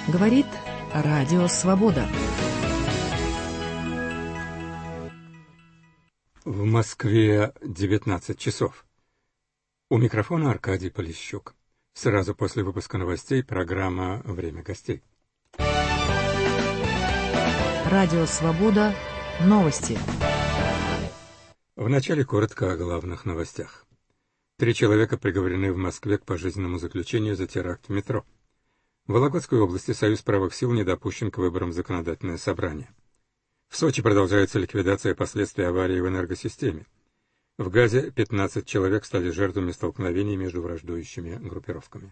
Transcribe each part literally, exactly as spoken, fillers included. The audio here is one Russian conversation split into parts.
Говорит Радио Свобода. В Москве девятнадцать часов. У микрофона Аркадий Полищук. Сразу после выпуска новостей программа «Время гостей». Радио Свобода. Новости. Вначале коротко о главных новостях. Три человека приговорены в Москве к пожизненному заключению за теракт в метро. В Вологодской области Союз правых сил не допущен к выборам в законодательное собрание. В Сочи продолжается ликвидация последствий аварии в энергосистеме. В Газе пятнадцать человек стали жертвами столкновений между враждующими группировками.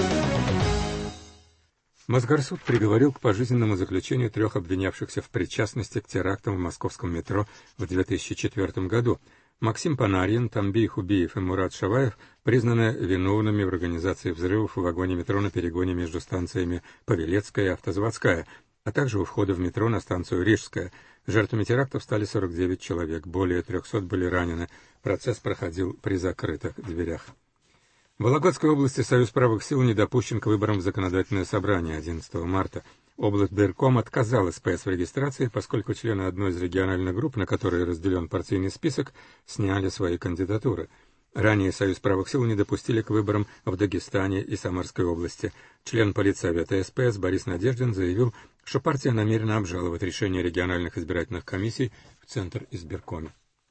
Мосгорсуд приговорил к пожизненному заключению трех обвинявшихся в причастности к терактам в московском метро в две тысячи четвёртом году. Максим Панарин, Тамбий Хубиев и Мурат Шаваев признаны виновными в организации взрывов в вагоне метро на перегоне между станциями Павелецкая и Автозаводская, а также у входа в метро на станцию Рижская. Жертвами терактов стали сорок девять человек, более трехсот были ранены. Процесс проходил при закрытых дверях. В Вологодской области Союз правых сил не допущен к выборам в законодательное собрание одиннадцатого марта. Облсбирком отказал СПС в регистрации, поскольку члены одной из региональных групп, на которые разделен партийный список, сняли свои кандидатуры. Ранее Союз правых сил не допустили к выборам в Дагестане и Самарской области. Член политсовета СПС Борис Надеждин заявил, что партия намерена обжаловать решение региональных избирательных комиссий в Центр избиркоме.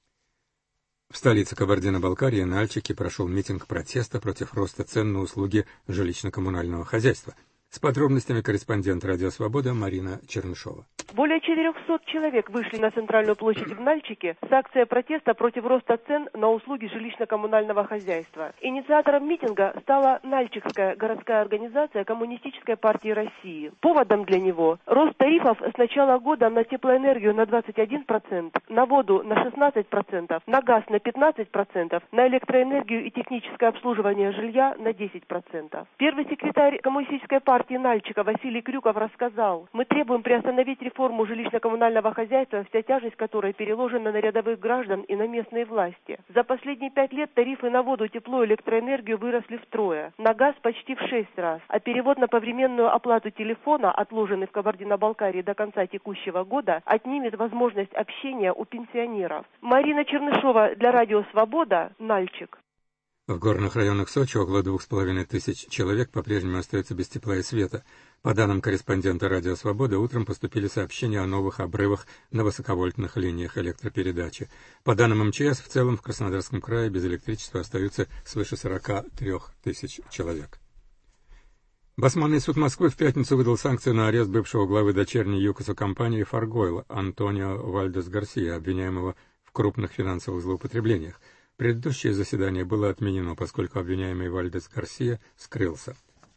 В столице Кабардино-Балкарии Нальчике прошел митинг протеста против роста цен на услуги жилищно-коммунального хозяйства. С подробностями корреспондент «Радио Свобода» Марина Чернышова. Более четырехсот человек вышли на центральную площадь в Нальчике с акцией протеста против роста цен на услуги жилищно-коммунального хозяйства. Инициатором митинга стала Нальчикская городская организация Коммунистической партии России. Поводом для него рост тарифов с начала года на теплоэнергию на двадцать один процент, на воду на шестнадцать процентов, на газ на пятнадцать процентов, на электроэнергию и техническое обслуживание жилья на десять процентов. Первый секретарь Коммунистической партии Нальчика Василий Крюков рассказал: мы требуем приостановить реформу жилищно-коммунального хозяйства, вся тяжесть которой переложена на рядовых граждан и на местные власти. За последние пять лет тарифы на воду, тепло и электроэнергию выросли втрое, на газ почти в шесть раз, а перевод на повременную оплату телефона, отложенный в Кабардино-Балкарии до конца текущего года, отнимет возможность общения у пенсионеров. Марина Чернышова для Радио Свобода, Нальчик. В горных районах Сочи около двух с половиной тысяч человек по-прежнему остаются без тепла и света. По данным корреспондента «Радио Свобода», утром поступили сообщения о новых обрывах на высоковольтных линиях электропередачи. По данным МЧС, в целом в Краснодарском крае без электричества остаются свыше сорока трёх тысяч человек. Басманный суд Москвы в пятницу выдал санкцию на арест бывшего главы дочерней ЮКОСа компании «Фаргойл» Антонио Вальдес Гарсия, обвиняемого в крупных финансовых злоупотреблениях. Предыдущее заседание было отменено, поскольку обвиняемый Вальдес Гарсия скрылся.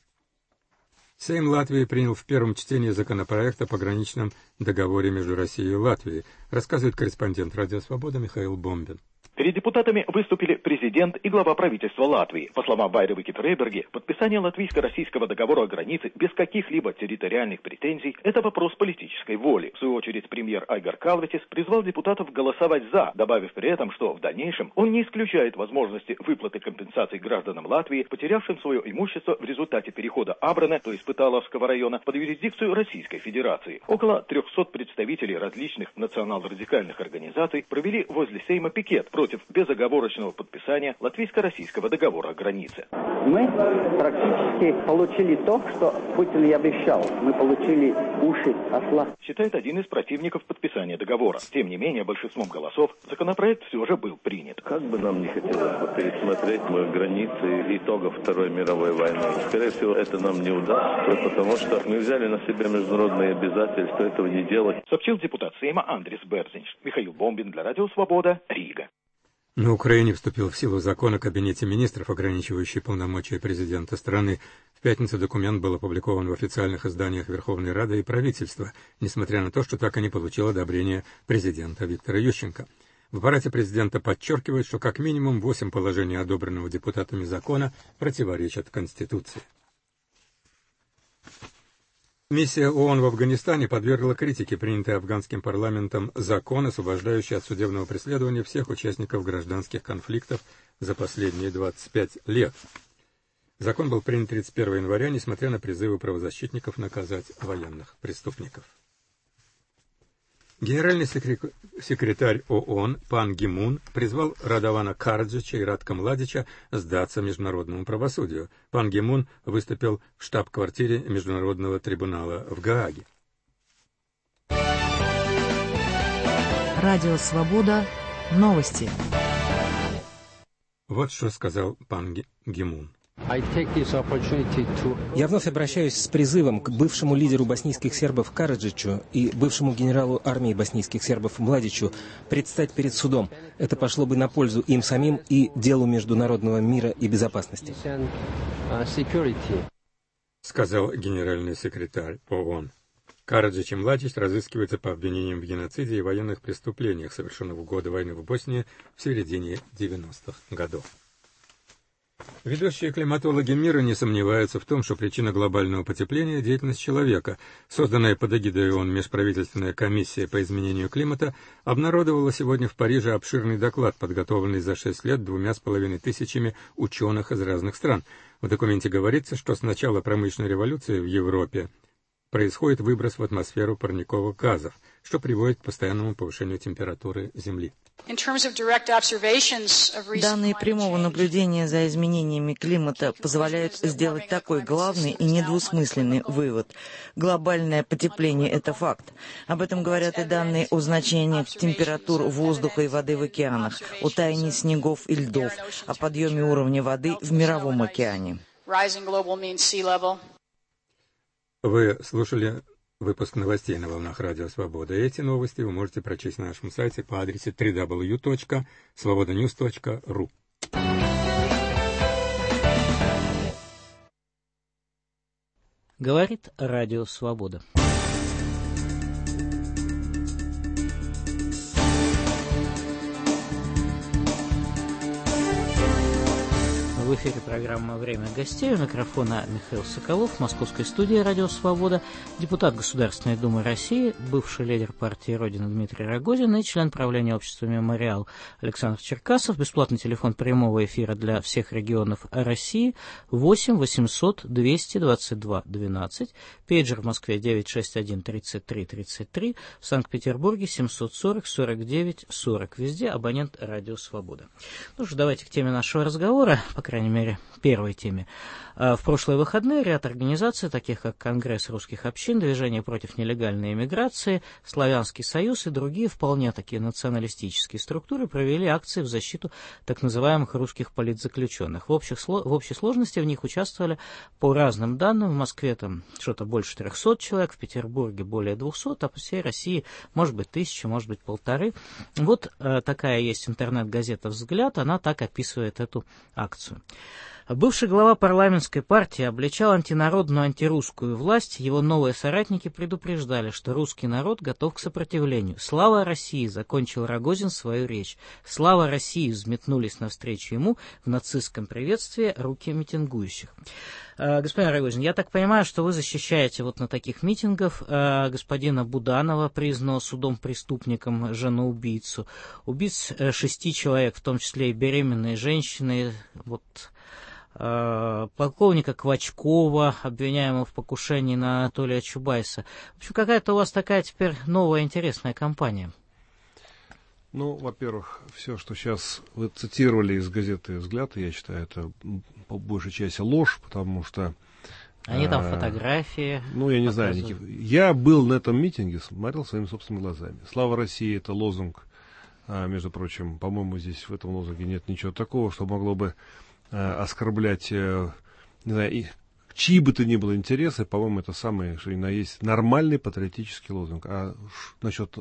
Сейм Латвии принял в первом чтении законопроект о пограничном договоре между Россией и Латвией, рассказывает корреспондент «Радио Свобода» Михаил Бомбин. Перед депутатами выступили президент и глава правительства Латвии. По словам Вайры Китрейберги, подписание латвийско-российского договора о границе без каких-либо территориальных претензий – это вопрос политической воли. В свою очередь, премьер Айгар Калветис призвал депутатов голосовать «за», добавив при этом, что в дальнейшем он не исключает возможности выплаты компенсаций гражданам Латвии, потерявшим свое имущество в результате перехода Абрана, то есть Пыталовского района, под юрисдикцию Российской Федерации. Около трехсот представителей различных национал-радикальных организаций провели возле Сейма пикет против безоговорочного подписания латвийско-российского договора о границе. Мы практически получили то, что Путин и обещал. Мы получили уши осла. Считает один из противников подписания договора. Тем не менее, большинством голосов законопроект все же был принят. Как бы нам не хотелось пересмотреть мы границы итогов Второй мировой войны. Скорее всего, это нам не удастся, потому что мы взяли на себя международные обязательства этого не делать. Сообщил депутат Сейма Андрис Берзинш. Михаил Бомбин для Радио Свобода, Рига. На Украине вступил в силу закон о Кабинете министров, ограничивающий полномочия президента страны. В пятницу документ был опубликован в официальных изданиях Верховной Рады и правительства, несмотря на то, что так и не получил одобрения президента Виктора Ющенко. В аппарате президента подчеркивают, что как минимум восемь положений одобренного депутатами закона противоречат Конституции. Миссия ООН в Афганистане подвергла критике принятый афганским парламентом закон, освобождающий от судебного преследования всех участников гражданских конфликтов за последние двадцать пять лет. Закон был принят тридцать первого января, несмотря на призывы правозащитников наказать военных преступников. Генеральный секретарь ООН Пан Ги Мун призвал Радована Караджича и Ратка Младича сдаться международному правосудию. Пан Ги Мун выступил в штаб-квартире Международного трибунала в Гааге. Радио «Свобода». Новости. Вот что сказал Пан Ги, Ги Мун. Я вновь обращаюсь с призывом к бывшему лидеру боснийских сербов Караджичу и бывшему генералу армии боснийских сербов Младичу предстать перед судом. Это пошло бы на пользу им самим и делу международного мира и безопасности. Сказал генеральный секретарь ООН. Караджич и Младич разыскиваются по обвинениям в геноциде и военных преступлениях, совершенных в годы войны в Боснии в середине девяностых годов. Ведущие климатологи мира не сомневаются в том, что причина глобального потепления – деятельность человека. Созданная под эгидой ООН межправительственная комиссия по изменению климата обнародовала сегодня в Париже обширный доклад, подготовленный за шесть лет двумя с половиной тысячами ученых из разных стран. В документе говорится, что с начала промышленной революции в Европе происходит выброс в атмосферу парниковых газов, что приводит к постоянному повышению температуры Земли. Данные прямого наблюдения за изменениями климата позволяют сделать такой главный и недвусмысленный вывод. Глобальное потепление – это факт. Об этом говорят и данные о значениях температур воздуха и воды в океанах, о таянии снегов и льдов, о подъеме уровня воды в Мировом океане. Вы слушали выпуск новостей на волнах Радио Свобода. Эти новости вы можете прочесть на нашем сайте по адресу дабл ю дабл ю дабл ю точка свобода ньюс точка ру. Говорит Радио Свобода. В эфире программа «Время гостей». У микрофона Михаил Соколов. В московской студии «Радио Свобода» депутат Государственной Думы России, бывший лидер партии «Родина» Дмитрий Рогозин и член правления общества «Мемориал» Александр Черкасов. Бесплатный телефон прямого эфира для всех регионов России восемь восемьсот двести двадцать два двенадцать. Пейджер в Москве девять шесть один тридцать три тридцать три. В Санкт-Петербурге семьсот сорок сорок девять сорок. Везде абонент «Радио Свобода». Ну что, давайте к теме нашего разговора, по крайней крайней мере, первой теме. В прошлые выходные ряд организаций, таких как Конгресс русских общин, Движение против нелегальной иммиграции, Славянский союз и другие вполне такие националистические структуры провели акции в защиту так называемых русских политзаключенных. В, общих, в общей сложности в них участвовали, по разным данным, в Москве там что-то больше трехсот человек, в Петербурге более двухсот, а по всей России может быть тысяча, может быть полторы. Вот э, такая есть интернет-газета «Взгляд», она так описывает эту акцию. Бывший глава парламентской партии обличал антинародную антирусскую власть. Его новые соратники предупреждали, что русский народ готов к сопротивлению. «Слава России!» — закончил Рогозин свою речь. «Слава России!» — взметнулись навстречу ему в нацистском приветствии руки митингующих. Господин Рогозин, я так понимаю, что вы защищаете вот на таких митингах э, господина Буданова, признанного судом преступником, жену-убийцу, убийц э, шести человек, в том числе и беременные женщины, вот, э, полковника Квачкова, обвиняемого в покушении на Анатолия Чубайса. В общем, какая-то у вас такая теперь новая интересная кампания. Ну, во-первых, все, что сейчас вы цитировали из газеты «Взгляд», я считаю, это по большей части ложь, потому что... Они там фотографии. Ну, я не знаю, Никит. Я был на этом митинге, смотрел своими собственными глазами. «Слава России» — это лозунг, между прочим, по-моему, здесь в этом лозунге нет ничего такого, что могло бы оскорблять, не знаю, и чьи бы то ни было интересы. По-моему, это самый, что ни на есть, нормальный патриотический лозунг. А насчет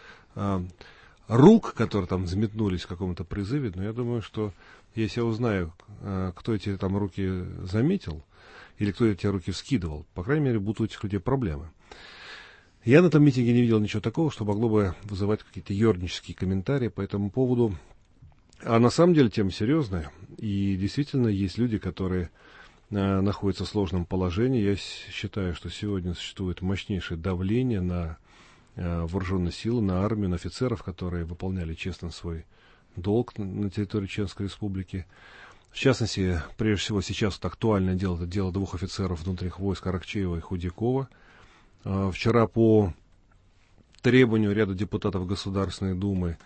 рук, которые там взметнулись в каком-то призыве, но я думаю, что если я узнаю, кто эти там руки заметил, или кто эти руки вскидывал, по крайней мере, будут у этих людей проблемы. Я на этом митинге не видел ничего такого, что могло бы вызывать какие-то ернические комментарии по этому поводу. А на самом деле тема серьезная, и действительно есть люди, которые находятся в сложном положении. Я считаю, что сегодня существует мощнейшее давление на вооруженные силы, на армию, на офицеров, которые выполняли честно свой долг на территории Чеченской Республики. В частности, прежде всего, сейчас вот актуальное дело, это дело двух офицеров внутренних войск Аракчеева и Худякова. Вчера по требованию ряда депутатов Государственной Думы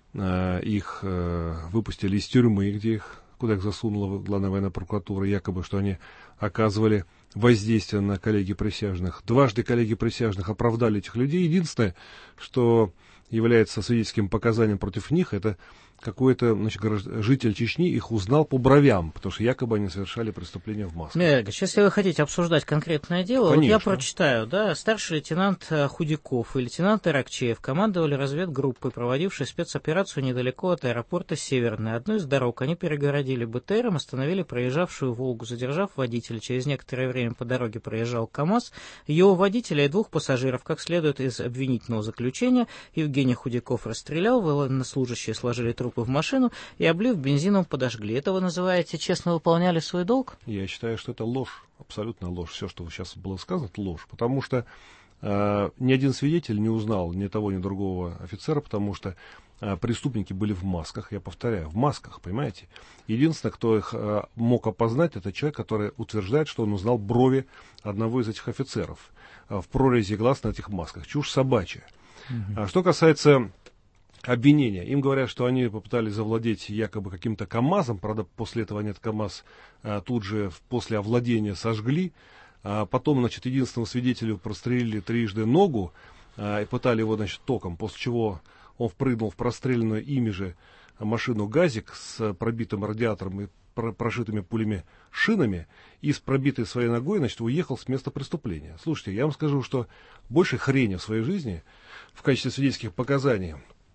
их выпустили из тюрьмы, где их, куда их засунула Главная военная прокуратура, якобы, что они оказывали воздействие на коллеги присяжных. Дважды коллеги присяжных оправдали этих людей. Единственное, что является свидетельским показанием против них, это какой-то, значит, житель Чечни их узнал по бровям, потому что якобы они совершали преступления в масках. Михаил Ильич, если вы хотите обсуждать конкретное дело, вот я прочитаю, да, старший лейтенант Худяков и лейтенант Аракчеев командовали разведгруппой, проводившей спецоперацию недалеко от аэропорта Северный. Одну из дорог они перегородили БТРом, остановили проезжавшую «Волгу», задержав водителя. Через некоторое время по дороге проезжал КАМАЗ. Его водителя и двух пассажиров, как следует из обвинительного заключения, Евгений Худяков расстрелял, военнослужащие сложили труп в машину и, облив бензином, подожгли. Это вы называете честно выполняли свой долг? Я считаю, что это ложь, абсолютно ложь. Все, что сейчас было сказано, это ложь. Потому что э, ни один свидетель не узнал ни того, ни другого офицера, потому что э, преступники были в масках, я повторяю, в масках, понимаете? Единственное, кто их э, мог опознать, это человек, который утверждает, что он узнал брови одного из этих офицеров э, в прорези глаз на этих масках. Чушь собачья. Угу. А что касается обвинения. Им говорят, что они попытались завладеть якобы каким-то КАМАЗом, правда, после этого они этот КАМАЗ а, тут же после овладения сожгли, а потом, значит, единственному свидетелю прострелили трижды ногу а, и пытали его, значит, током, после чего он впрыгнул в простреленную ими же машину ГАЗик с пробитым радиатором и прошитыми пулями шинами и с пробитой своей ногой, значит, уехал с места преступления. Слушайте, я вам скажу, что больше хрени в своей жизни в качестве свидетельских показаний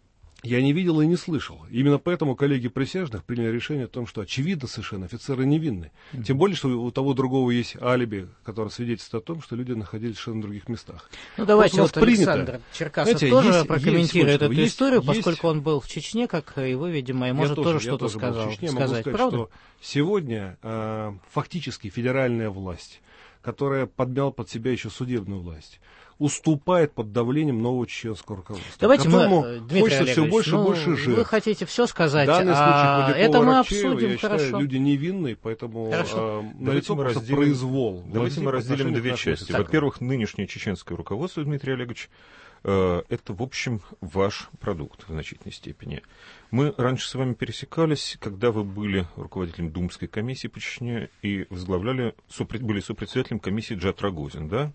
я не видел и не слышал. Именно поэтому коллеги присяжных приняли решение о том, что очевидно совершенно офицеры невинны. Mm-hmm. Тем более, что у того другого есть алиби, которое свидетельствует о том, что люди находились совершенно в других местах. Ну давайте вот Александр Черкасов знаете, тоже есть, прокомментирует есть, эту есть, историю, есть, поскольку он был в Чечне, как и вы, видимо, и может тоже, тоже что-то сказал, в Чечне, сказать. Могу сказать, правда? Что сегодня э, фактически федеральная власть, которая подмяла под себя еще судебную власть, уступает под давлением нового чеченского руководства. Давайте мы, Дмитрий хочется Олегович, все больше ну, и больше жертв. Вы хотите все сказать, данный а случай это мы Аракчеева, обсудим, я хорошо. Считаю, люди невинные, поэтому а, давайте мы разделим, произвол. Давайте мы разделим две части. Во-первых, нынешнее чеченское руководство, Дмитрий Олегович, э, это, в общем, ваш продукт в значительной степени. Мы раньше с вами пересекались, когда вы были руководителем Думской комиссии по Чечне и возглавляли, были сопредседателем комиссии Джат Рогозин, да?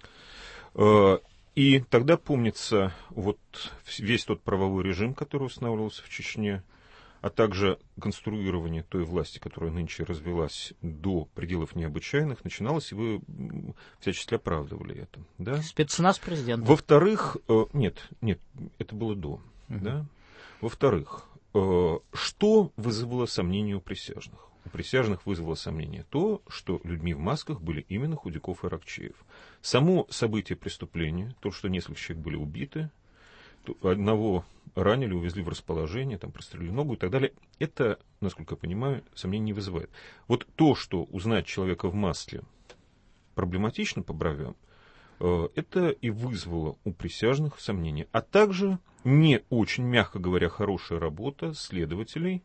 Э, И тогда, помнится, вот весь тот правовой режим, который устанавливался в Чечне, а также конструирование той власти, которая нынче развелась до пределов необычайных, начиналось, и вы всячески оправдывали это. Да? Спецназ президента. Во-вторых, э, нет, нет, это было до. Угу. Да? Во-вторых, э, что вызвало сомнения у присяжных? У присяжных вызвало сомнение то, что людьми в масках были именно Худяков и Аракчеев. Само событие преступления, то, что несколько человек были убиты, одного ранили, увезли в расположение, там прострелили ногу и так далее, это, насколько я понимаю, сомнений не вызывает. Вот то, что узнать человека в маске проблематично по бровям, это и вызвало у присяжных сомнения. А также не очень, мягко говоря, хорошая работа следователей,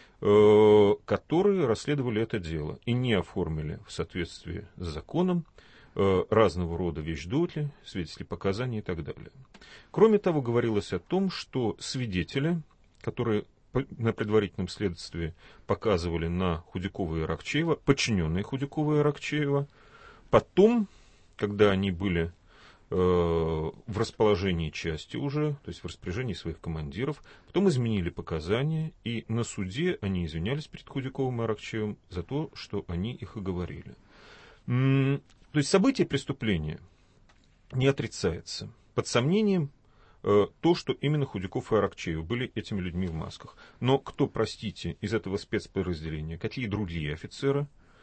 которые расследовали это дело и не оформили в соответствии с законом разного рода вещдоки, свидетельские показания и так далее. Кроме того, говорилось о том, что свидетели, которые на предварительном следствии показывали на Худякова и Аракчеева, подчиненные Худякова и Аракчеева, потом, когда они были в расположении части уже, то есть в распоряжении своих командиров, потом изменили показания, и на суде они извинялись перед Худяковым и Аракчеевым за то, что они их оговорили. То есть событие преступления не отрицается. Под сомнением то, что именно Худяков и Аракчеев были этими людьми в масках. Но кто, простите, из этого спецподразделения, какие другие офицеры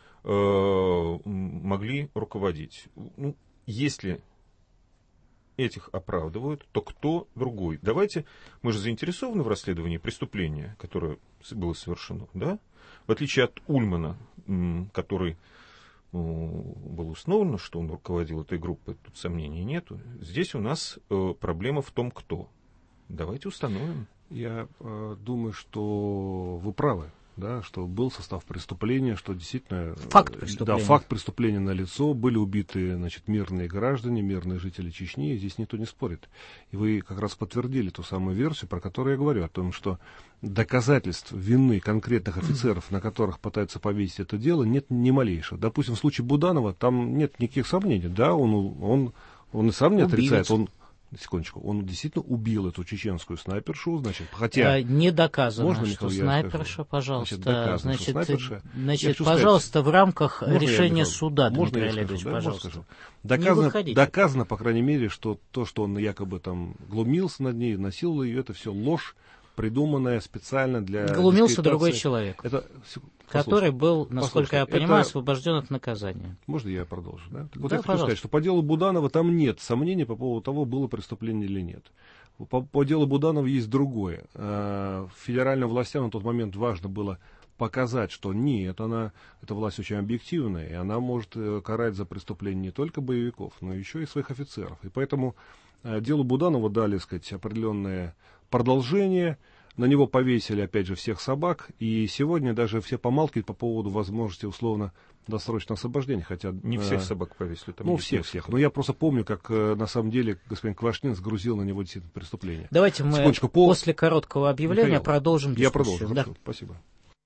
могли руководить? Ну, если этих оправдывают, то кто другой? Давайте, мы же заинтересованы в расследовании преступления, которое было совершено, да? В отличие от Ульмана, который было установлено, что он руководил этой группой, тут сомнений нету. Здесь у нас проблема в том, кто. Давайте установим. Я э, думаю, что вы правы. да, что был состав преступления, что действительно... Факт преступления. Да, факт преступления налицо, были убиты, значит, мирные граждане, мирные жители Чечни, и здесь никто не спорит. И вы как раз подтвердили ту самую версию, про которую я говорю, о том, что доказательств вины конкретных офицеров, на которых пытаются повесить это дело, нет ни малейшего. Допустим, в случае Буданова там нет никаких сомнений, да, он, он, он и сам не отрицает, он... Секундочку, он действительно убил эту чеченскую снайпершу, значит, хотя... А, не доказано, можно, что Михаил, снайперша, пожалуйста, значит, доказано, значит, что снайперша... значит пожалуйста, сказать, в рамках можно решения я, суда, можно Дмитрий я Олегович, скажу, да, пожалуйста. Скажу. Доказано, доказано, по крайней мере, что то, что он якобы там глумился над ней, насиловал ее, это все ложь, придуманная специально для... Глумился другой человек, это, который был, насколько я понимаю, это... освобожден от наказания. Можно я продолжу? Да? Так вот да, я хочу пожалуйста. сказать, что по делу Буданова там нет сомнений по поводу того, было преступление или нет. По, по делу Буданова есть другое. Федеральным властям на тот момент важно было показать, что нет, она, эта власть очень объективная, и она может карать за преступление не только боевиков, но еще и своих офицеров. И поэтому делу Буданова дали, так сказать, определенное продолжение. На него повесили, опять же, всех собак, и сегодня даже все помалкивают по поводу возможности условно досрочного освобождения, хотя... Не всех собак повесили. Там ну, всех-всех. Но я просто помню, как на самом деле господин Квашнин сгрузил на него действительно преступление. Давайте мы по... после короткого объявления Михаил, продолжим дискуссию. Я продолжу, да. Хорошо, спасибо.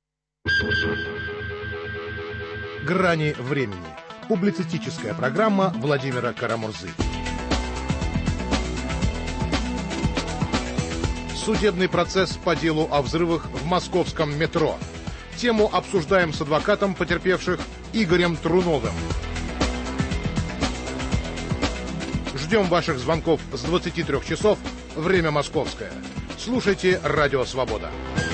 «Грани времени». Публицистическая программа Владимира Карамурзы. Судебный процесс по делу о взрывах в московском метро. Тему обсуждаем с адвокатом потерпевших Игорем Труновым. Ждем ваших звонков с двадцати трёх часов, время московское. Слушайте «Радио Свобода».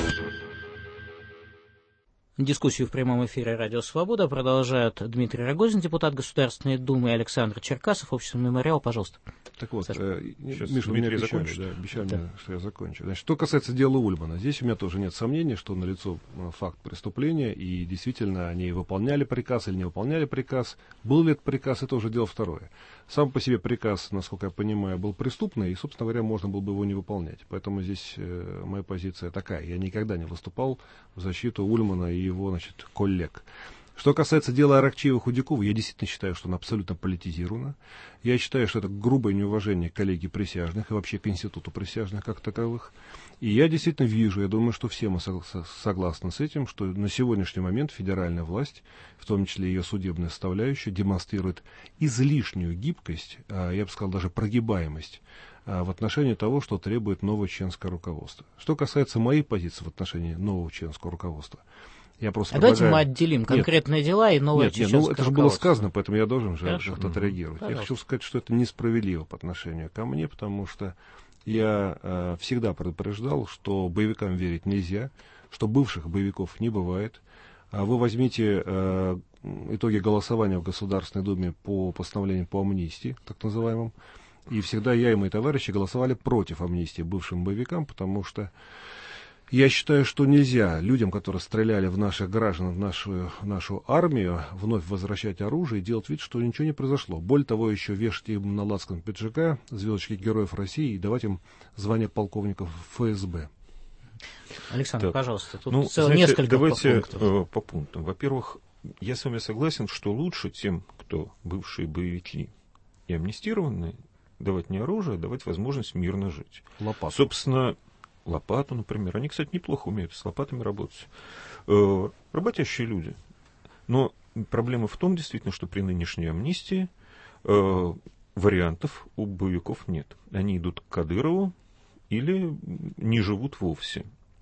Дискуссию в прямом эфире «Радио Свобода» продолжают Дмитрий Рогозин, депутат Государственной Думы, и Александр Черкасов, общество «Мемориал». Пожалуйста. Так вот, э, Миша, вы меня обещали, да, обещали да. мне, что я закончу. Значит, что касается дела Ульмана, здесь у меня тоже нет сомнений, что налицо факт преступления, и действительно они выполняли приказ или не выполняли приказ. Был ли это приказ, это уже дело второе. Сам по себе приказ, насколько я понимаю, был преступный, и, собственно говоря, можно было бы его не выполнять. Поэтому здесь э, моя позиция такая. Я никогда не выступал в защиту Ульмана и его, значит, коллег. Что касается дела Аракчеева-Худякова, я действительно считаю, что оно абсолютно политизировано. Я считаю, что это грубое неуважение к коллегии присяжных и вообще к институту присяжных как таковых. И я действительно вижу, я думаю, что все мы согласны с этим, что на сегодняшний момент федеральная власть, в том числе ее судебная составляющая, демонстрирует излишнюю гибкость, я бы сказал, даже прогибаемость в отношении того, что требует новое чеченское руководство. Что касается моей позиции в отношении нового чеченского руководства, я просто а предлагаю... давайте мы отделим конкретные нет, дела и новое чеченское руководство. Нет, ну это же было сказано, поэтому я должен же как-то отреагировать. Пожалуйста. Я хочу сказать, что это несправедливо по отношению ко мне, потому что я э, всегда предупреждал, что боевикам верить нельзя, что бывших боевиков не бывает. А вы возьмите э, итоги голосования в Государственной Думе по постановлению по амнистии, так называемым, и всегда я и мои товарищи голосовали против амнистии бывшим боевикам, потому что я считаю, что нельзя людям, которые стреляли в наших граждан, в нашу, в нашу армию, вновь возвращать оружие и делать вид, что ничего не произошло. Более того, еще вешать им на лацкан пиджака звездочки Героев России и давать им звание полковников эф эс бэ. Александр, так, пожалуйста, тут ну, целых знаете, несколько давайте пунктов. Э, по пунктам. Во-первых, я с вами согласен, что лучше тем, кто бывшие боевики и амнистированные, давать не оружие, а давать возможность мирно жить. Лопату. Собственно, лопату, например. Они, кстати, неплохо умеют с лопатами работать. Э, работящие люди. Но проблема в том, действительно, что при нынешней амнистии э, вариантов у боевиков нет. Они идут к Кадырову или не живут вовсе.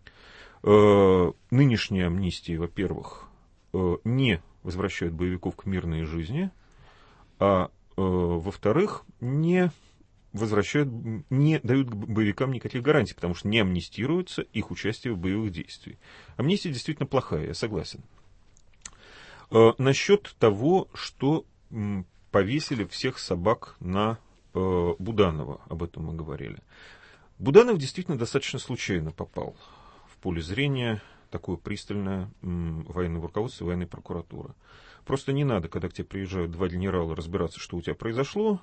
Э, нынешние амнистии, во-первых, э, не возвращают боевиков к мирной жизни, а э, во-вторых, не возвращают, не дают боевикам никаких гарантий, потому что не амнистируется их участие в боевых действиях. Амнистия действительно плохая, я согласен. Э, насчет того, что м, повесили всех собак на э, Буданова, об этом мы говорили. Буданов действительно достаточно случайно попал в поле зрения такое пристальное м, военного руководства, военной прокуратуры. Просто не надо, когда к тебе приезжают два генерала, разбираться, что у тебя произошло,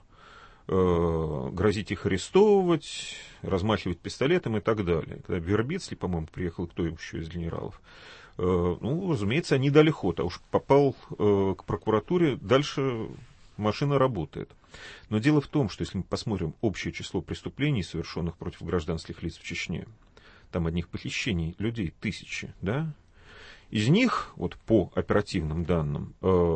грозить их арестовывать, размахивать пистолетом и так далее. Когда Вербицкий, по-моему, приехал, кто еще из генералов, Ну, разумеется, они дали ход, а уж попал к прокуратуре, дальше машина работает. Но дело в том, что если мы посмотрим общее число преступлений, совершенных против гражданских лиц в Чечне, там одних похищений людей тысячи, да, из них, вот по оперативным данным,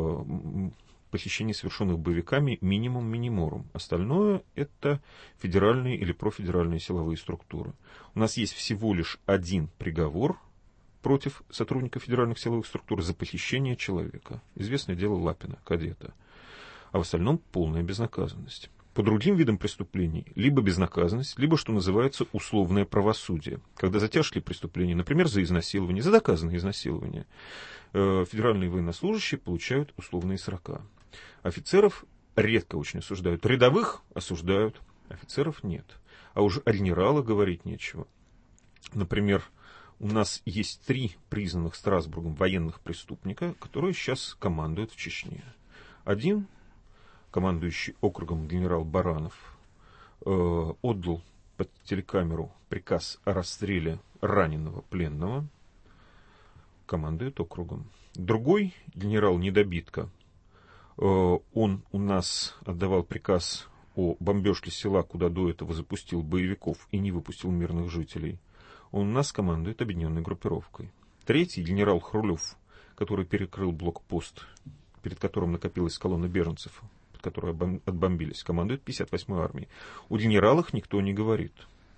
похищений, совершенных боевиками, минимум миниморум. Остальное — это федеральные или профедеральные силовые структуры. У нас есть всего лишь один приговор против сотрудников федеральных силовых структур за похищение человека. Известное дело Лапина, кадета. А в остальном полная безнаказанность. По другим видам преступлений либо безнаказанность, либо, что называется, условное правосудие. Когда за тяжкие преступления, например, за изнасилование, за доказанное изнасилование, федеральные военнослужащие получают условные срока. Офицеров редко очень осуждают. Рядовых осуждают, офицеров нет. А уж о генералах говорить нечего. Например, у нас есть три признанных Страсбургом военных преступника, которые сейчас командуют в Чечне. Один, командующий округом генерал Баранов, э, отдал под телекамеру приказ о расстреле раненого пленного, командует округом. Другой, генерал Недобитко, э, он у нас отдавал приказ о бомбежке села, куда до этого запустил боевиков и не выпустил мирных жителей. Он у нас командует объединенной группировкой. Третий, генерал Хрулев, который перекрыл блокпост, перед которым накопилась колонна беженцев, которые отбомбились, командует пятьдесят восьмой армией. О генералах никто не говорит.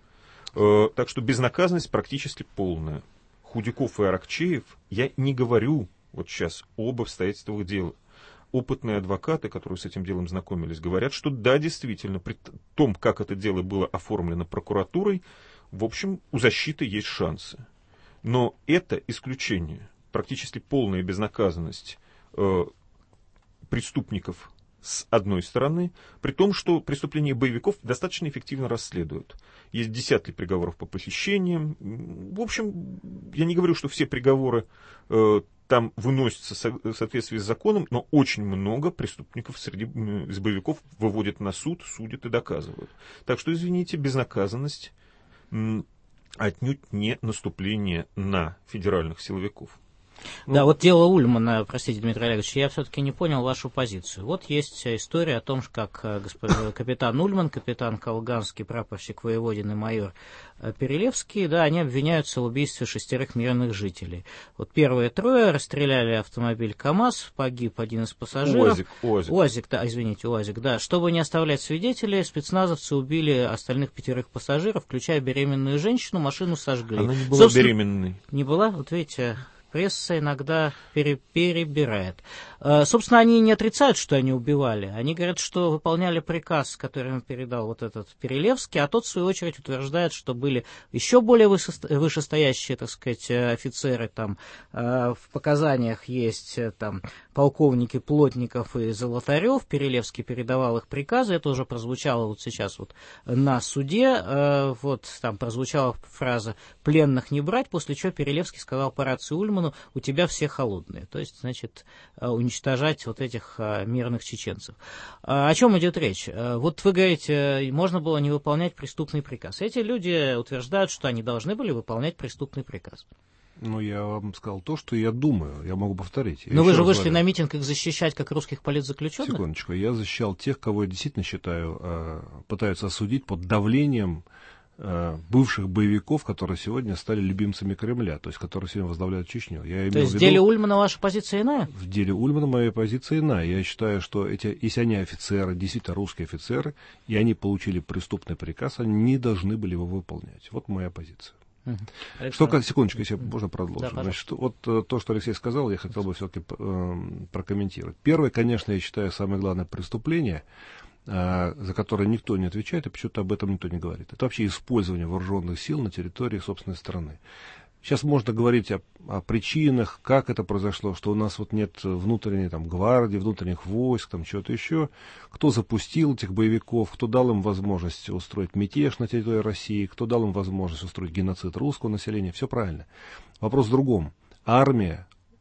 Э, так что безнаказанность практически полная. Худяков и Аракчеев, я не говорю вот сейчас об обстоятельствах дела. Опытные адвокаты, которые с этим делом знакомились, говорят, что да, действительно, при том, как это дело было оформлено прокуратурой, в общем, у защиты есть шансы. Но это исключение. Практически полная безнаказанность э, преступников с одной стороны, при том, что преступления боевиков достаточно эффективно расследуют. Есть десятки приговоров по похищениям. В общем, я не говорю, что все приговоры э, там выносятся в соответствии с законом, но очень много преступников среди из боевиков выводят на суд, судят и доказывают. Так что, извините, безнаказанность м, отнюдь не наступление на федеральных силовиков. Да, вот дело Ульмана, простите, Дмитрий Олегович, я все-таки не понял вашу позицию. Вот есть история о том, как господин, капитан Ульман, капитан Колганский, прапорщик Воеводин и майор Перелевский, да, они обвиняются в убийстве шестерых мирных жителей. Вот первые трое расстреляли автомобиль КАМАЗ, погиб один из пассажиров. УАЗик, УАЗик. УАЗик, да, извините, УАЗик, да. Чтобы не оставлять свидетелей, спецназовцы убили остальных пятерых пассажиров, включая беременную женщину, машину сожгли. Она не была Собственно, беременной. Не была? Вот видите... Пресса иногда пере, перебирает. Э, собственно, они не отрицают, что они убивали. Они говорят, что выполняли приказ, который им передал вот этот Перелевский, а тот, в свою очередь, утверждает, что были еще более вышестоящие, так сказать, офицеры. Там, э, в показаниях есть там, полковники Плотников и Золотарев. Перелевский передавал их приказы. Это уже прозвучало вот сейчас вот на суде. Э, вот там прозвучала фраза «пленных не брать», после чего Перелевский сказал по рации Ульмана: у тебя все холодные. То есть, значит, уничтожать вот этих мирных чеченцев. О чем идет речь? Вот вы говорите, можно было не выполнять преступный приказ. Эти люди утверждают, что они должны были выполнять преступный приказ. Ну, я вам сказал то, что я думаю. Я могу повторить. Я Но вы же вышли говорю. на митинг их защищать как русских политзаключенных? Секундочку. Я защищал тех, кого я действительно считаю, пытаются осудить под давлением бывших боевиков, которые сегодня стали любимцами Кремля, то есть которые сегодня возглавляют Чечню. Я то есть в, в деле Ульмана ваша позиция иная? В деле Ульмана моя позиция иная. Я считаю, что эти, если они офицеры, действительно русские офицеры, и они получили преступный приказ, они не должны были его выполнять. Вот моя позиция. Uh-huh. Что, как, секундочку, если uh-huh. можно продолжить. Да, Значит, вот то, что Алексей сказал, я хотел бы все-таки э, прокомментировать. Первое, конечно, я считаю, самое главное преступление, за которое никто не отвечает, и почему-то об этом никто не говорит. Это вообще использование вооруженных сил на территории собственной страны. Сейчас можно говорить о, о причинах, как это произошло, что у нас вот нет внутренней там, гвардии, внутренних войск, там чего-то еще. Кто запустил этих боевиков, кто дал им возможность устроить мятеж на территории России, кто дал им возможность устроить геноцид русского населения. Все правильно. Вопрос в другом. Армия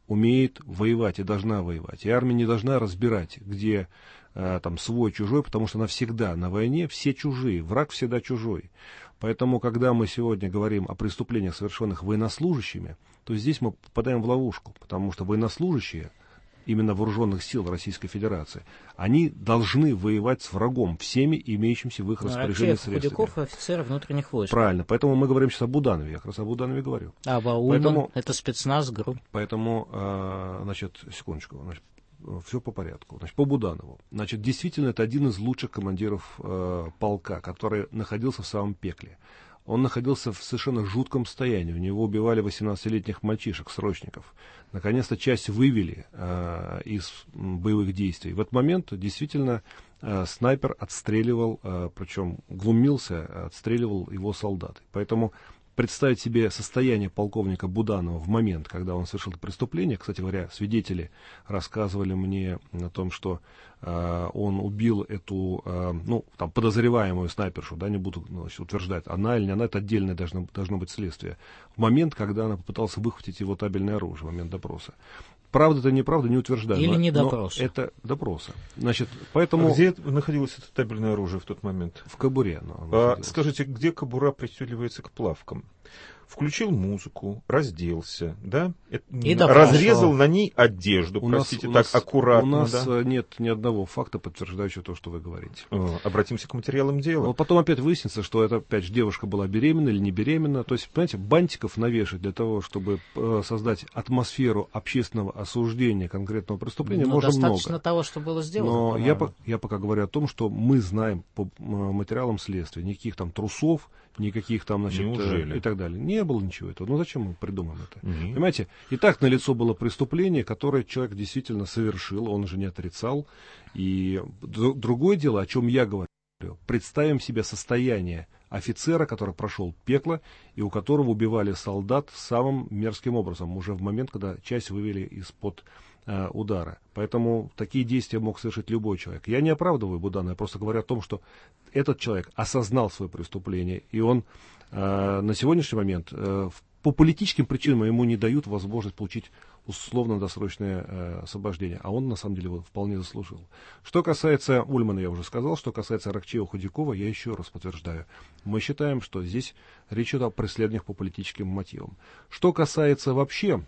умеет воевать и должна воевать. И армия не должна разбирать, где э, там свой, чужой, потому что она всегда на войне, все чужие, враг всегда чужой. Поэтому, когда мы сегодня говорим о преступлениях, совершенных военнослужащими, то здесь мы попадаем в ловушку, потому что военнослужащие, именно вооруженных сил Российской Федерации, они должны воевать с врагом всеми имеющимися в их распоряжении средствами. Худяков, офицеры внутренних войск. Правильно, поэтому мы говорим сейчас об Буданове, я как раз об Буданове говорю. А Баульман, это спецназ, ГРУ. Поэтому, э, значит, секундочку, значит, все по порядку. Значит, по Буданову. Значит, действительно, это один из лучших командиров э, полка, который находился в самом пекле. Он находился в совершенно жутком состоянии. У него убивали восемнадцатилетних мальчишек, срочников. Наконец-то часть вывели э, из боевых действий. В этот момент действительно э, снайпер отстреливал, э, причем глумился, отстреливал его солдаты. Поэтому представить себе состояние полковника Буданова в момент, когда он совершил это преступление. Кстати говоря, свидетели рассказывали мне о том, что э, он убил эту, э, ну, там, подозреваемую снайпершу, да, не буду, значит, утверждать, она или не она, это отдельное должно, должно быть следствие. В момент, когда она попыталась выхватить его табельное оружие, в момент допроса. Правда это неправда, не утверждаю. Или но, не допрос. Но это допроса. Значит, поэтому... А где находилось это табельное оружие в тот момент? В кобуре. А, скажите, где кобура пристегивается к плавкам? Включил музыку, разделся, да? И разрезал на ней одежду, у простите, нас, так аккуратно. У нас да? нет ни одного факта, подтверждающего то, что вы говорите. О, обратимся к материалам дела. Но потом опять выяснится, что это опять же девушка была беременна или не беременна. То есть, понимаете, бантиков навешать для того, чтобы э, создать атмосферу общественного осуждения конкретного преступления, но можно много. Достаточно того, что было сделано. Но я, по, я пока говорю о том, что мы знаем по материалам следствия никаких там трусов, никаких там, значит, э, и так далее. Не было ничего этого. Ну зачем мы придумаем это? Угу. Понимаете, и так налицо было преступление, которое человек действительно совершил, он же не отрицал. И другое дело, о чем я говорю, представим себе состояние офицера, который прошел пекло, и у которого убивали солдат самым мерзким образом, уже в момент, когда часть вывели из-под э, удара. Поэтому такие действия мог совершить любой человек. Я не оправдываю Буданова, я просто говорю о том, что этот человек осознал свое преступление, и он э, на сегодняшний момент э, по политическим причинам ему не дают возможность получить условно-досрочное э, освобождение, а он на самом деле его вполне заслужил. Что касается Ульмана, я уже сказал, что касается Аракчеева-Худякова, я еще раз подтверждаю. Мы считаем, что здесь речь идет о преследованиях по политическим мотивам. Что касается вообще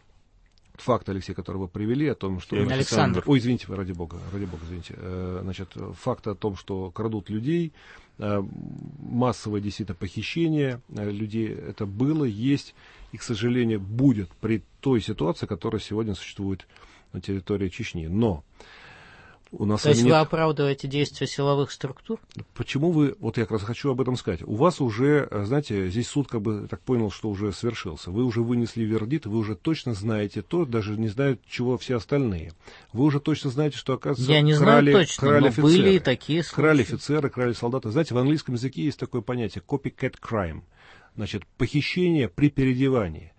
факт, Алексей, который вы привели, о том, что... Значит, Александр. Ой, извините, ради бога, ради бога, извините. Э, значит, факт о том, что крадут людей, э, массовое действительно похищение э, людей, это было, есть и, к сожалению, будет при той ситуации, которая сегодня существует на территории Чечни. Но у нас... То есть нет... вы оправдываете действия силовых структур? Почему вы... Вот я как раз хочу об этом сказать. У вас уже, знаете, здесь суд, как бы, так понял, что уже свершился. Вы уже вынесли вердикт, вы уже точно знаете то, даже не знают, чего все остальные. Вы уже точно знаете, что, оказывается, я не крали, знаю точно, крали но офицеры. Были и такие случаи. Крали офицеры, крали солдаты. Знаете, в английском языке есть такое понятие copycat crime. Значит, похищение при переодевании.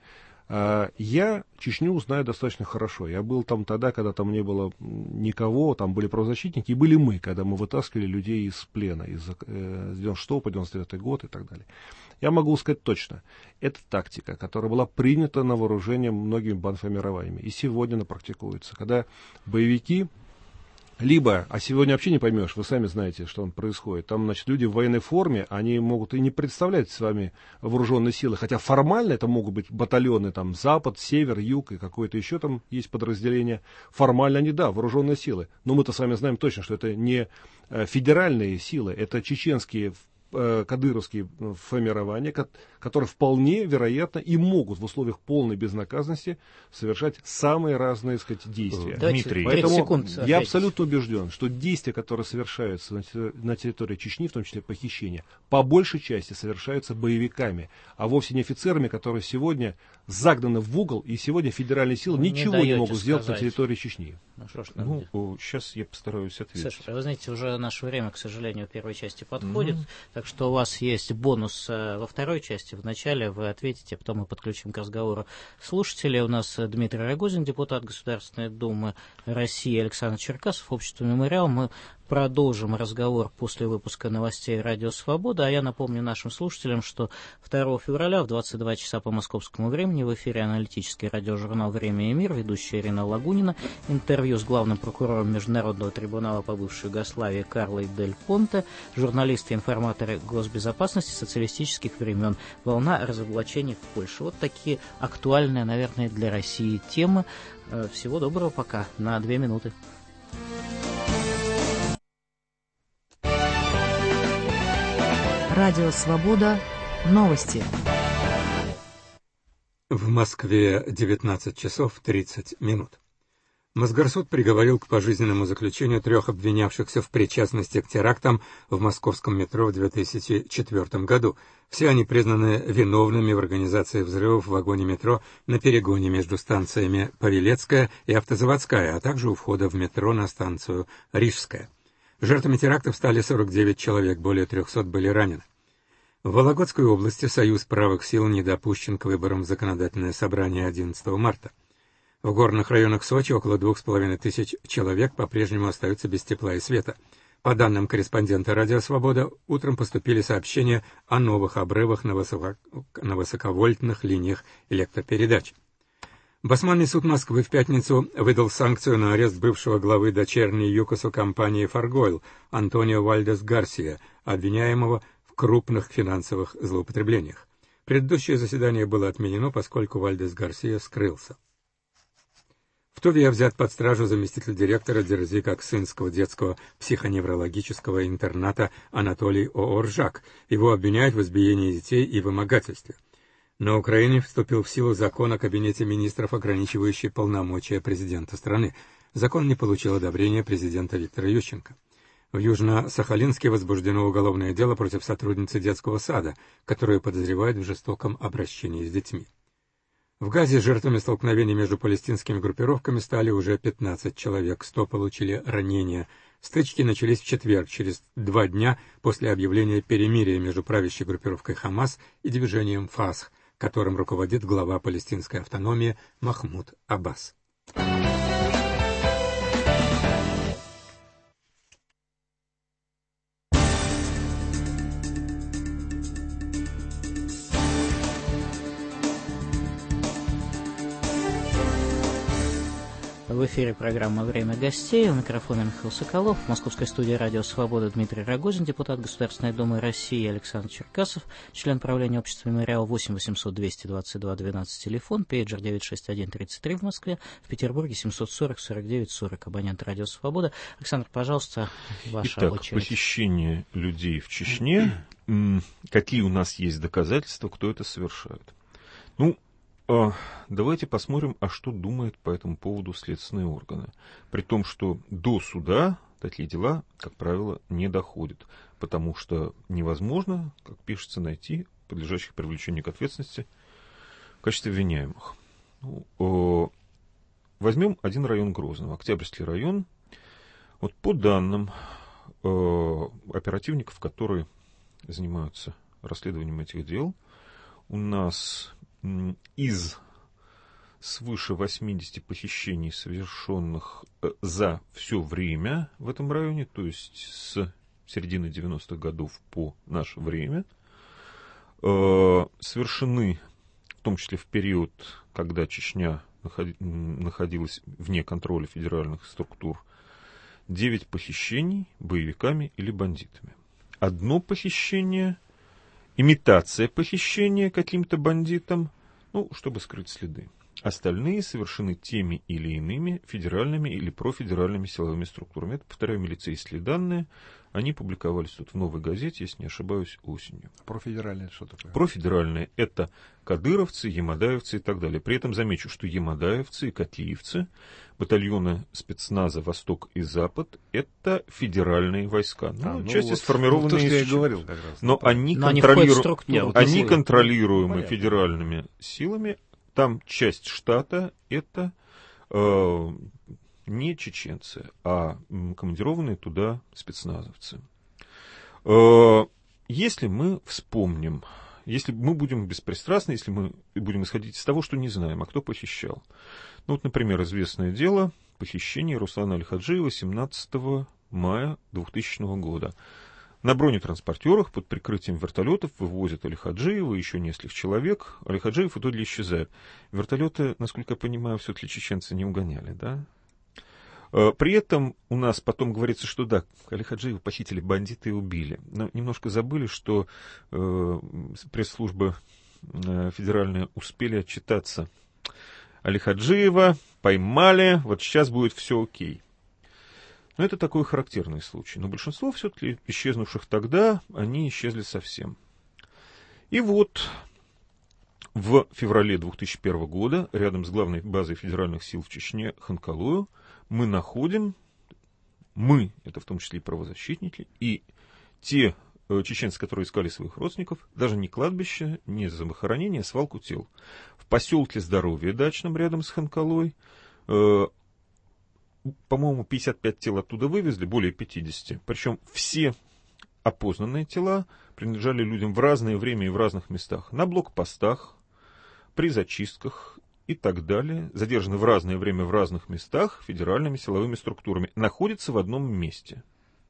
Я Чечню знаю достаточно хорошо. Я был там тогда, когда там не было никого, там были правозащитники, и были мы, когда мы вытаскивали людей из плена, из девяносто шестого по девяносто девятый год и так далее. Я могу сказать точно, это тактика, которая была принята на вооружение многими банформированиями, и сегодня она практикуется. Когда боевики... Либо, а сегодня вообще не поймешь, вы сами знаете, что там происходит. Там, значит, люди в военной форме, они могут и не представлять с вами вооруженные силы, хотя формально это могут быть батальоны, там, Запад, Север, Юг и какое-то еще там есть подразделение. Формально они, да, вооруженные силы. Но мы-то с вами знаем точно, что это не федеральные силы, это чеченские кадыровские формирования, которые вполне вероятно и могут в условиях полной безнаказанности совершать самые разные, так сказать, действия. Дмитрий, поэтому секунд, я абсолютно убежден, что действия, которые совершаются на территории Чечни, в том числе похищения, по большей части совершаются боевиками, а вовсе не офицерами, которые сегодня загнаны в угол, и сегодня федеральные силы не ничего не могут сказать. сделать на территории Чечни. Ну, что ж, ну, сейчас я постараюсь ответить. Саша, вы знаете, уже наше время, к сожалению, в первой части подходит, mm-hmm. так что у вас есть бонус во второй части. В начале вы ответите, потом мы подключим к разговору слушателей. У нас Дмитрий Рогозин, депутат Государственной Думы России, Александр Черкасов, Общество «Мемориал». Мы продолжим разговор после выпуска новостей «Радио Свобода». А я напомню нашим слушателям, что второго февраля в двадцать два часа по московскому времени в эфире аналитический радиожурнал «Время и мир», ведущая Ирина Лагунина, интервью с главным прокурором Международного трибунала по бывшей Югославии Карлой Дель Понте, журналисты и информаторы госбезопасности социалистических времен, волна разоблачений в Польше. Вот такие актуальные, наверное, для России темы. Всего доброго, пока. На две минуты. Радио «Свобода». Новости. В Москве девятнадцать часов тридцать минут. Мосгорсуд приговорил к пожизненному заключению трех обвинявшихся в причастности к терактам в московском метро в две тысячи четвёртом году. Все они признаны виновными в организации взрывов в вагоне метро на перегоне между станциями Павелецкая и Автозаводская, а также у входа в метро на станцию Рижская. Жертвами терактов стали сорок девять человек, более трехсот были ранены. В Вологодской области Союз правых сил не допущен к выборам в законодательное собрание одиннадцатого марта. В горных районах Сочи около двух с половиной тысяч человек по-прежнему остаются без тепла и света. По данным корреспондента «Радио Свобода», утром поступили сообщения о новых обрывах на, высоко... на высоковольтных линиях электропередач. Басманный суд Москвы в пятницу выдал санкцию на арест бывшего главы дочерней ЮКОСу компании «Фаргойл» Антонио Вальдес Гарсия, обвиняемого в крупных финансовых злоупотреблениях. Предыдущее заседание было отменено, поскольку Вальдес Гарсия скрылся. В Туве взят под стражу заместитель директора Дерзикаксынского детского психоневрологического интерната Анатолий Ооржак. Его обвиняют в избиении детей и вымогательстве. На Украине вступил в силу закон о Кабинете министров, ограничивающий полномочия президента страны. Закон не получил одобрения президента Виктора Ющенко. В Южно-Сахалинске возбуждено уголовное дело против сотрудницы детского сада, которую подозревают в жестоком обращении с детьми. В Газе жертвами столкновений между палестинскими группировками стали уже пятнадцать человек, сто получили ранения. Стычки начались в четверг, через два дня после объявления перемирия между правящей группировкой «Хамас» и движением «Фасх», которым руководит глава палестинской автономии Махмуд Аббас. В эфире программа «Время гостей». У микрофона Михаил Соколов. В московской студии «Радио Свобода» Дмитрий Рогозин, депутат Государственной Думы России Александр Черкасов, член правления общества «Мемориал», восемь восемьсот двести двадцать два двенадцать телефон, пейджер девять шесть один тридцать три в Москве, в Петербурге семьсот сорок сорок девять сорок, абонент «Радио Свобода». Александр, пожалуйста, ваша Итак, очередь. Похищение людей в Чечне. Какие у нас есть доказательства, кто это совершает? Ну, давайте посмотрим, а что думают по этому поводу следственные органы. При том, что до суда такие дела, как правило, не доходят, потому что невозможно, как пишется, найти подлежащих привлечению к ответственности в качестве обвиняемых. Ну, возьмем один район Грозного, Октябрьский район. Вот по данным оперативников, которые занимаются расследованием этих дел, у нас из свыше восьмидесяти похищений, совершенных за все время в этом районе, то есть с середины девяностых годов по наше время, совершены, в том числе в период, когда Чечня находилась вне контроля федеральных структур, девять похищений боевиками или бандитами. Одно похищение, имитация похищения каким-то бандитом, ну, чтобы скрыть следы. Остальные совершены теми или иными федеральными или профедеральными силовыми структурами. Это, повторяю, милицейские данные. Они публиковались тут в «Новой газете», если не ошибаюсь, осенью. Профедеральные это что такое? Профедеральные — это кадыровцы, ямадаевцы и так далее. При этом замечу, что ямадаевцы и котлиевцы, батальоны спецназа «Восток» и «Запад» — это федеральные войска. Ну, а, ну части вот, сформированные... Ну, то, что я говорил как раз. Но, они, но контролиру... они, они контролируемы ну, федеральными силами. Там часть штата — это э, не чеченцы, а командированные туда спецназовцы. Э, если мы вспомним, если мы будем беспристрастны, если мы будем исходить из того, что не знаем, а кто похищал. Ну вот, например, известное дело похищения Руслана Аль-Хаджиева семнадцатого мая двухтысячного года. На бронетранспортерах под прикрытием вертолетов вывозят Али Хаджиева и еще нескольких человек. Али Хаджиев итоге исчезает. Вертолеты, насколько я понимаю, все-таки чеченцы не угоняли, да? При этом у нас потом говорится, что да, Али Хаджиева похитили бандиты и убили. Но немножко забыли, что э, пресс-служба э, федеральная успели отчитаться. Али Хаджиева поймали, вот сейчас будет все окей. Но это такой характерный случай. Но большинство все-таки исчезнувших тогда, они исчезли совсем. И вот в феврале две тысячи первого года, рядом с главной базой федеральных сил в Чечне, Ханкалою, мы находим, мы, это в том числе и правозащитники, и те э, чеченцы, которые искали своих родственников, даже не кладбище, не захоронение, а свалку тел. В поселке Здоровье дачном, рядом с Ханкалой, э, по-моему, пятьдесят пять тел оттуда вывезли, более пятидесяти. Причем все опознанные тела принадлежали людям в разное время и в разных местах. На блокпостах, при зачистках и так далее. Задержаны в разное время в разных местах федеральными силовыми структурами. Находятся в одном месте.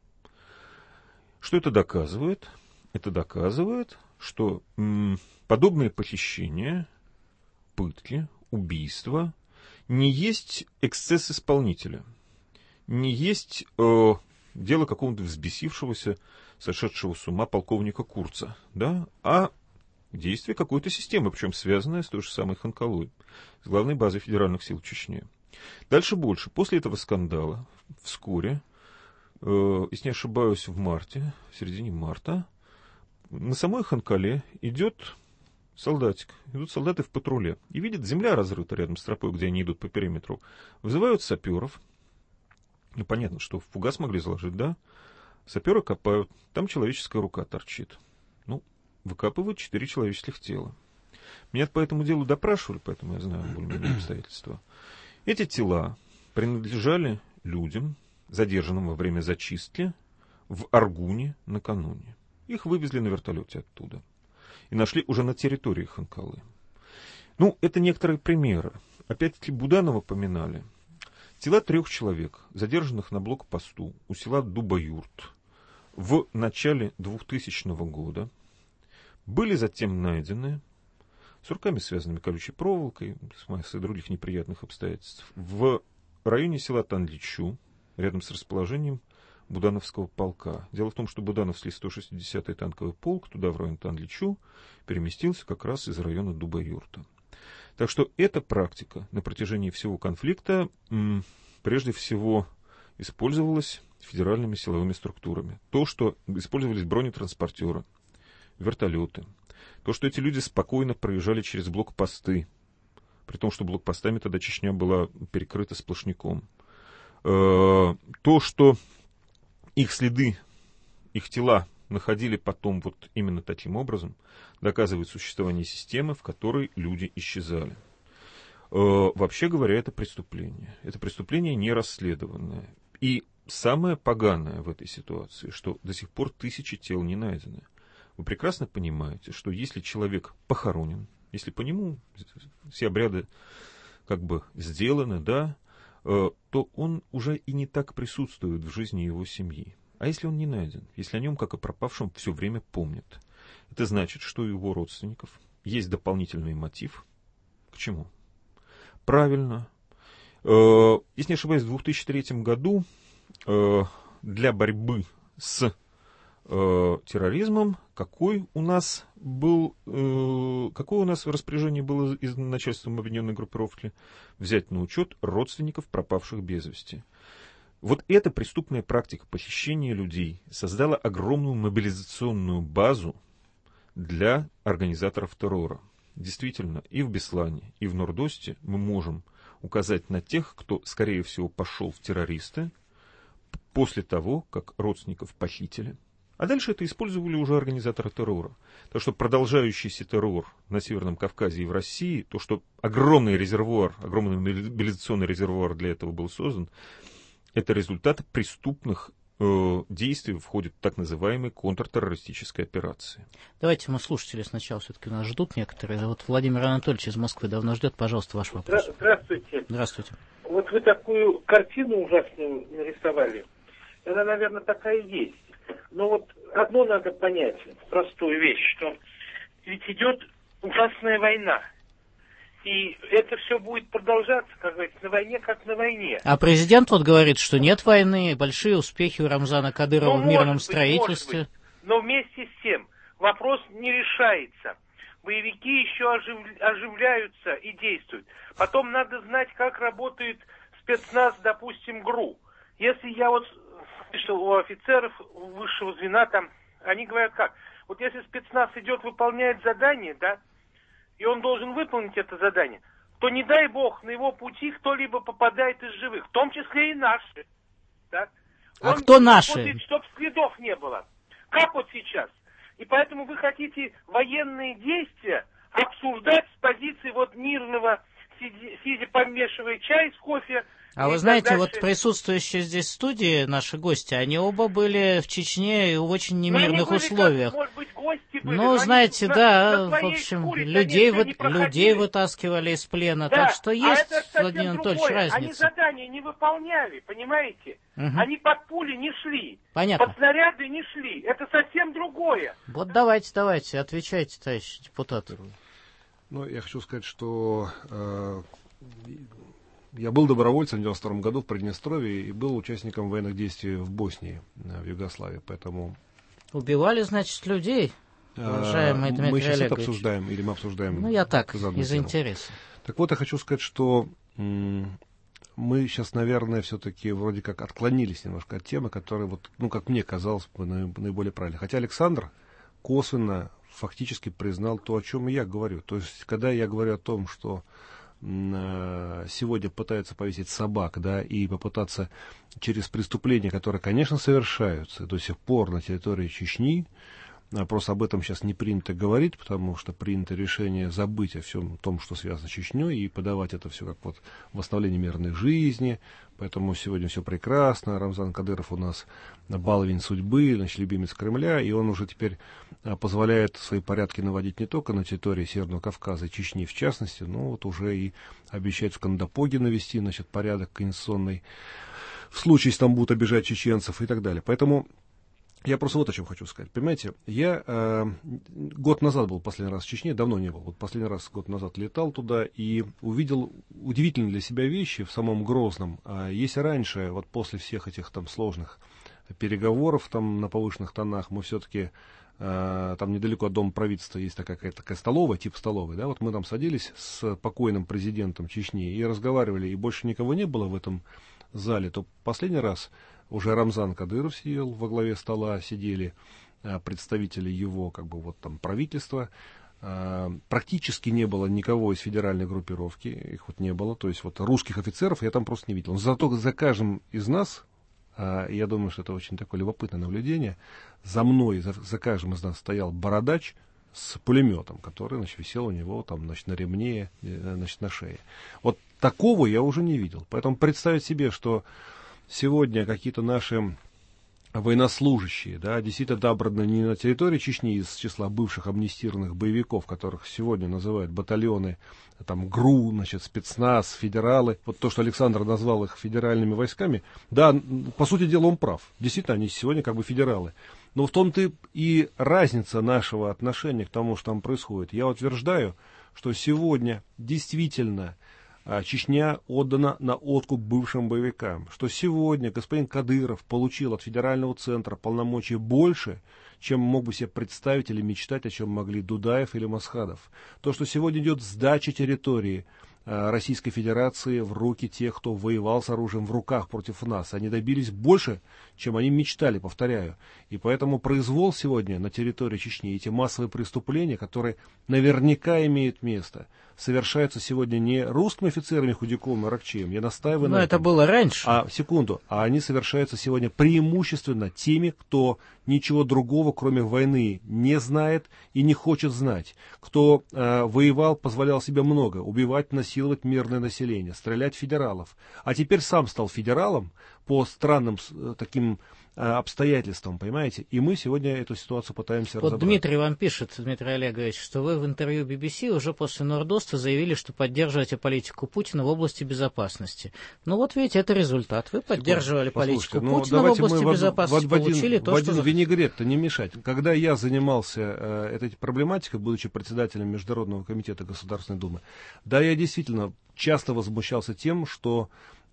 Что это доказывает? Это доказывает, что м- подобные похищения, пытки, убийства не есть эксцесс исполнителя, не есть э, дело какого-то взбесившегося, сошедшего с ума полковника Курца, да, а действие какой-то системы, причем связанное с той же самой Ханкалой, с главной базой федеральных сил в Чечне. Дальше больше. После этого скандала, вскоре, э, если не ошибаюсь, в марте, в середине марта, на самой Ханкале идет солдатик. Идут солдаты в патруле. И видят, земля разрыта рядом с тропой, где они идут по периметру. Вызывают саперов. Ну, понятно, что фугас могли заложить, да? Саперы копают. Там человеческая рука торчит. Ну, выкапывают четыре человеческих тела. Меня по этому делу допрашивали, поэтому я знаю более-менее обстоятельства. Эти тела принадлежали людям, задержанным во время зачистки в Аргуне накануне. Их вывезли на вертолете оттуда. И нашли уже на территории Ханкалы. Ну, это некоторые примеры. Опять-таки Буданова поминали. Тела трех человек, задержанных на блокпосту у села Дубаюрт в начале двухтысячного года, были затем найдены с руками, связанными колючей проволокой, с массой других неприятных обстоятельств, в районе села Танличу, рядом с расположением Будановского полка. Дело в том, что Будановский сто шестидесятый танковый полк туда, в район Танличу, переместился как раз из района Дубаюрта. Так что эта практика на протяжении всего конфликта м, прежде всего использовалась федеральными силовыми структурами. То, что использовались бронетранспортеры, вертолеты. То, что эти люди спокойно проезжали через блокпосты, при том, что блокпостами тогда Чечня была перекрыта сплошняком. Э, то, что их следы, их тела находили потом вот именно таким образом, доказывает существование системы, в которой люди исчезали. Э, вообще говоря, это преступление. Это преступление не расследованное. И самое поганое в этой ситуации, что до сих пор тысячи тел не найдены. Вы прекрасно понимаете, что если человек похоронен, если по нему все обряды как бы сделаны, да, то он уже и не так присутствует в жизни его семьи. А если он не найден, если о нем, как о пропавшем, все время помнят, это значит, что у его родственников есть дополнительный мотив. К чему? Правильно. Если не ошибаюсь, в две тысячи третьем году для борьбы с терроризмом, какой у нас был, какое у нас распоряжение было из начальства объединенной группировки, взять на учет родственников пропавших без вести. Вот эта преступная практика похищения людей создала огромную мобилизационную базу для организаторов террора. Действительно, и в Беслане, и в Нордосте мы можем указать на тех, кто, скорее всего, пошел в террористы после того, как родственников похитили. А дальше это использовали уже организаторы террора. Так что продолжающийся террор на Северном Кавказе и в России, то, что огромный резервуар, огромный мобилизационный резервуар для этого был создан, это результат преступных э, действий в ходе так называемой контртеррористической операции. Давайте мы слушатели сначала все-таки нас ждут некоторые. Вот Владимир Анатольевич из Москвы давно ждет. Пожалуйста, ваш вопрос. Здравствуйте. Здравствуйте. Вот вы такую картину ужасную нарисовали. это, наверное, такая и есть. Но вот одно надо понять, простую вещь, что ведь идет ужасная война. И это все будет продолжаться, как говорится, на войне, как на войне. А президент вот говорит, что нет войны, большие успехи у Рамзана Кадырова ну, в мирном быть, строительстве. Быть. Но вместе с тем вопрос не решается. Боевики еще ожив... оживляются и действуют. Потом надо знать, как работает спецназ, допустим, ГРУ. Если я вот слышал у офицеров высшего звена, там, они говорят как? Вот если спецназ идет, выполняет задание, да, и он должен выполнить это задание, то не дай бог на его пути кто-либо попадает из живых, в том числе и наши. Так? А он кто наши? Работает, чтоб следов не было. Как вот сейчас? И поэтому вы хотите военные действия обсуждать с позиции вот мирного, сидя, сидя помешивая чай с кофе. А вы знаете, вот присутствующие здесь в студии наши гости, они оба были в Чечне в очень немирных были, условиях. Как, может быть, гости были, ну, знаете, на, да, на в общем, шкуре, людей, конечно, вы, людей вытаскивали из плена, да, так что есть, а это Владимир Анатольевич, другое. разница. Они задания не выполняли, понимаете? Угу. Они под пули не шли, понятно. Под снаряды не шли, это совсем другое. Вот давайте, давайте, отвечайте, товарищ депутат. Ну, я хочу сказать, что... Э, Я был добровольцем в девяносто втором году в Приднестровье и был участником военных действий в Боснии, в Югославии, поэтому... Убивали, значит, людей, уважаемый а, Дмитрий Мы сейчас Олегович. это обсуждаем, или мы обсуждаем... Ну, я так, из тему. интереса. Так вот, я хочу сказать, что м- мы сейчас, наверное, все-таки вроде как отклонились немножко от темы, которая, вот, ну, как мне казалось бы, наиболее правильной. Хотя Александр косвенно, фактически признал то, о чем я говорю. То есть, когда я говорю о том, что сегодня пытаются повесить собак, да, и попытаться через преступления, которые, конечно, совершаются до сих пор на территории Чечни, просто об этом сейчас не принято говорить, потому что принято решение забыть о всем том, что связано с Чечней, и подавать это все как вот восстановление мирной жизни. Поэтому сегодня все прекрасно. Рамзан Кадыров у нас баловень судьбы, значит, любимец Кремля, и он уже теперь позволяет свои порядки наводить не только на территории Северного Кавказа и Чечни в частности, но вот уже и обещает в Кандапоге навести, значит, порядок конституционный, в случае, если там будут обижать чеченцев и так далее. Поэтому я просто вот о чем хочу сказать. Понимаете, я э, год назад был последний раз в Чечне, давно не был. Вот последний раз год назад летал туда и увидел удивительные для себя вещи в самом Грозном. А если раньше, вот после всех этих там сложных переговоров там на повышенных тонах, мы все-таки э, там недалеко от Дома правительства есть такая, такая столовая, типа столовой, да, вот мы там садились с покойным президентом Чечни и разговаривали, и больше никого не было в этом зале, то последний раз уже Рамзан Кадыров сидел во главе стола, сидели а, представители его как бы вот там правительства. А, практически не было никого из федеральной группировки, их вот не было, то есть вот русских офицеров я там просто не видел. Но зато за каждым из нас, а, я думаю, что это очень такое любопытное наблюдение, за мной, за, за каждым из нас стоял бородач с пулеметом, который, значит, висел у него там, значит, на ремне, значит, на шее. Вот такого я уже не видел. Поэтому представить себе, что сегодня какие-то наши военнослужащие, да, действительно добраны не на территории Чечни из числа бывших амнистированных боевиков, которых сегодня называют батальоны, там, ГРУ, значит, спецназ, федералы. Вот то, что Александр назвал их федеральными войсками, да, по сути дела он прав. Действительно, они сегодня как бы федералы. Но в том-то и разница нашего отношения к тому, что там происходит. Я утверждаю, что сегодня действительно Чечня отдана на откуп бывшим боевикам, что сегодня господин Кадыров получил от федерального центра полномочий больше, чем мог бы себе представить или мечтать, о чем могли Дудаев или Масхадов. То, что сегодня идет сдача территории Российской Федерации в руки тех, кто воевал с оружием в руках против нас. Они добились больше, чем они мечтали, повторяю. И поэтому произвол сегодня на территории Чечни, эти массовые преступления, которые наверняка имеют место, совершаются сегодня не русскими офицерами Худяковым и Аракчеем, я настаиваю Но на это этом. было раньше. А, секунду, а они совершаются сегодня преимущественно теми, кто ничего другого, кроме войны, не знает и не хочет знать. Кто э, воевал, позволял себе много, убивать, насиловать мирное население, стрелять в федералов. А теперь сам стал федералом по странным э, таким обстоятельствам, понимаете? И мы сегодня эту ситуацию пытаемся вот разобрать. Дмитрий вам пишет, Дмитрий Олегович, что вы в интервью би би си уже после Нордоста заявили, что поддерживаете политику Путина в области безопасности. Ну вот видите, это результат. Вы поддерживали политику ну, Путина в области в, безопасности, в, в один, получили то, в один что... винегрет-то не мешать. Когда я занимался э, этой проблематикой, будучи председателем Международного комитета Государственной Думы, да, я действительно часто возмущался тем, что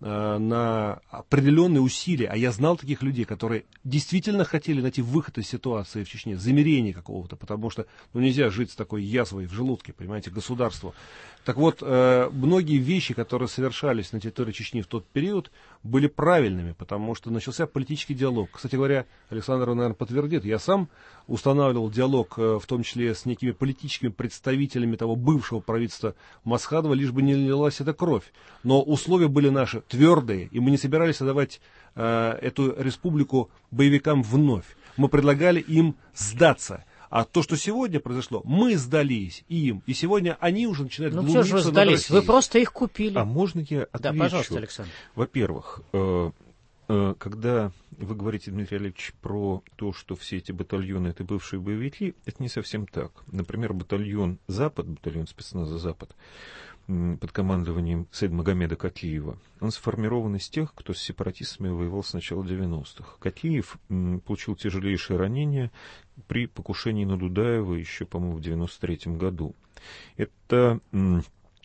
на определенные усилия, а я знал таких людей, которые действительно хотели найти выход из ситуации в Чечне, замерение какого-то, потому что ну, нельзя жить с такой язвой в желудке, понимаете, государству. Так вот, э, многие вещи, которые совершались на территории Чечни в тот период, были правильными, потому что начался политический диалог. Кстати говоря, Александр, наверное, подтвердит, я сам устанавливал диалог, э, в том числе с некими политическими представителями того бывшего правительства Масхадова, лишь бы не лилась эта кровь. Но условия были наши твердые, и мы не собирались отдавать э, эту республику боевикам вновь. Мы предлагали им сдаться. А то, что сегодня произошло, мы сдались им, и сегодня они уже начинают ну, глумиться что же вы сдались? Вы просто их купили. А можно я отвечу? Да, пожалуйста, Александр. Во-первых, э, э, когда вы говорите, Дмитрий Олегович, про то, что все эти батальоны — это бывшие боевики, это не совсем так. Например, батальон «Запад», батальон спецназа «Запад», под командованием Сейдмагомеда Котиева, он сформирован из тех, кто с сепаратистами воевал с начала девяностых. Котиев м, получил тяжелейшее ранение при покушении на Дудаева еще, по-моему, в девяносто третьем году. Это м,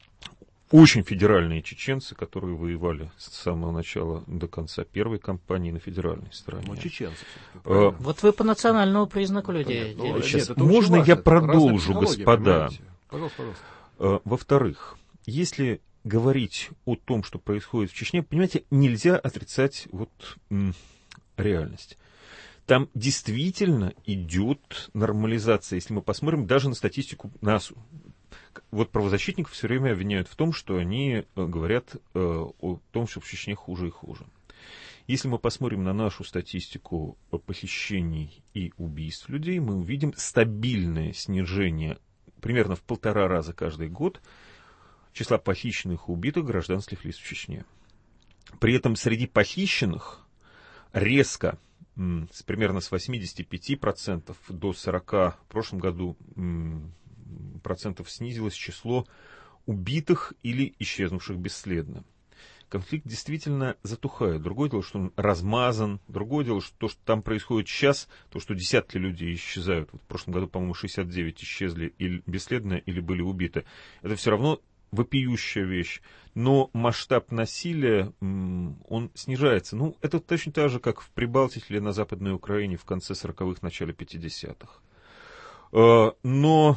очень федеральные чеченцы, которые воевали с самого начала до конца первой кампании на федеральной стороне. Ну, чеченцы. А, вот вы по национальному признаку людей. Ну, сейчас, нет, можно я продолжу, господа? Пожалуйста, пожалуйста. А, во-вторых, если говорить о том, что происходит в Чечне, понимаете, нельзя отрицать вот м, реальность. Там действительно идет нормализация. Если мы посмотрим даже на статистику нас, вот правозащитников все время обвиняют в том, что они говорят э, о том, что в Чечне хуже и хуже. Если мы посмотрим на нашу статистику похищений и убийств людей, мы увидим стабильное снижение примерно в полтора раза каждый год числа похищенных и убитых гражданских лиц в Чечне. При этом среди похищенных резко, м, с, примерно с восьмидесяти пяти процентов до сорока процентов в прошлом году м, процентов снизилось число убитых или исчезнувших бесследно. Конфликт действительно затухает. Другое дело, что он размазан. Другое дело, что то, что там происходит сейчас, то, что десятки людей исчезают. Вот в прошлом году, по-моему, шестьдесят девять исчезли или бесследно, или были убиты. Это все равно вопиющая вещь. Но масштаб насилия, он снижается. Ну, это точно так же, как в Прибалтике или на Западной Украине в конце сороковых, начале пятидесятых. Но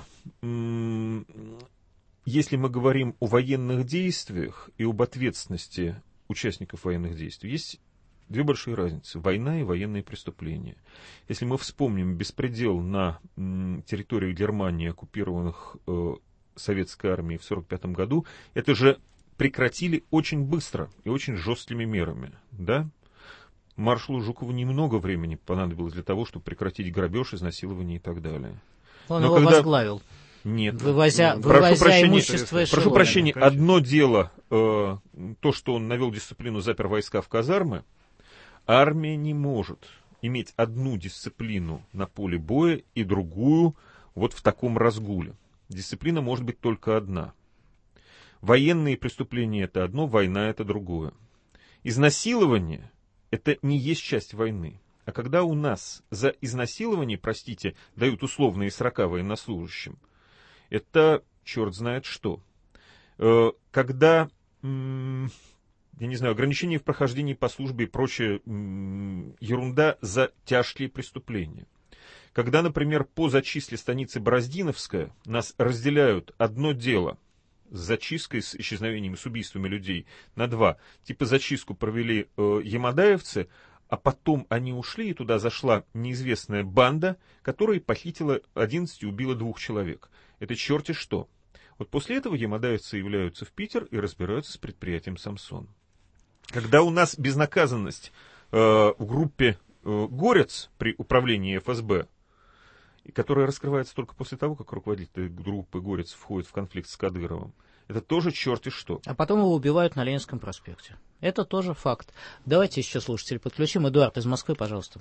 если мы говорим о военных действиях и об ответственности участников военных действий, есть две большие разницы. Война и военные преступления. Если мы вспомним беспредел на территории Германии, оккупированных советской армией в сорок пятом году, это же прекратили очень быстро и очень жесткими мерами. Да? Маршалу Жукову немного времени понадобилось для того, чтобы прекратить грабеж, изнасилование и так далее. Он Но его когда... возглавил. Нет. Вывозя, прошу вывозя прощения, имущество прошу эшелонами. прощения, одно дело э, то, что он навел дисциплину, запер войска в казармы. Армия не может иметь одну дисциплину на поле боя и другую вот в таком разгуле. Дисциплина может быть только одна. Военные преступления — это одно, война — это другое. Изнасилование — это не есть часть войны. А когда у нас за изнасилование, простите, дают условные срока военнослужащим, это черт знает что. Когда, я не знаю, ограничения в прохождении по службе и прочая ерунда за тяжкие преступления. Когда, например, по зачистке станицы Бороздиновская нас разделяют одно дело с зачисткой, с исчезновением, с убийствами людей на два. Типа зачистку провели э, ямадаевцы, а потом они ушли, и туда зашла неизвестная банда, которая похитила одиннадцать и убила двух человек. Это черти что. Вот после этого ямадаевцы являются в Питер и разбираются с предприятием «Самсон». Когда у нас безнаказанность э, в группе э, «Горец» при управлении эф эс бэ, которая раскрывается только после того, как руководитель группы «Горец» входит в конфликт с Кадыровым, Это тоже черти что. А потом его убивают на Ленинском проспекте. Это тоже факт. Давайте еще слушателей подключим. Эдуард из Москвы, пожалуйста.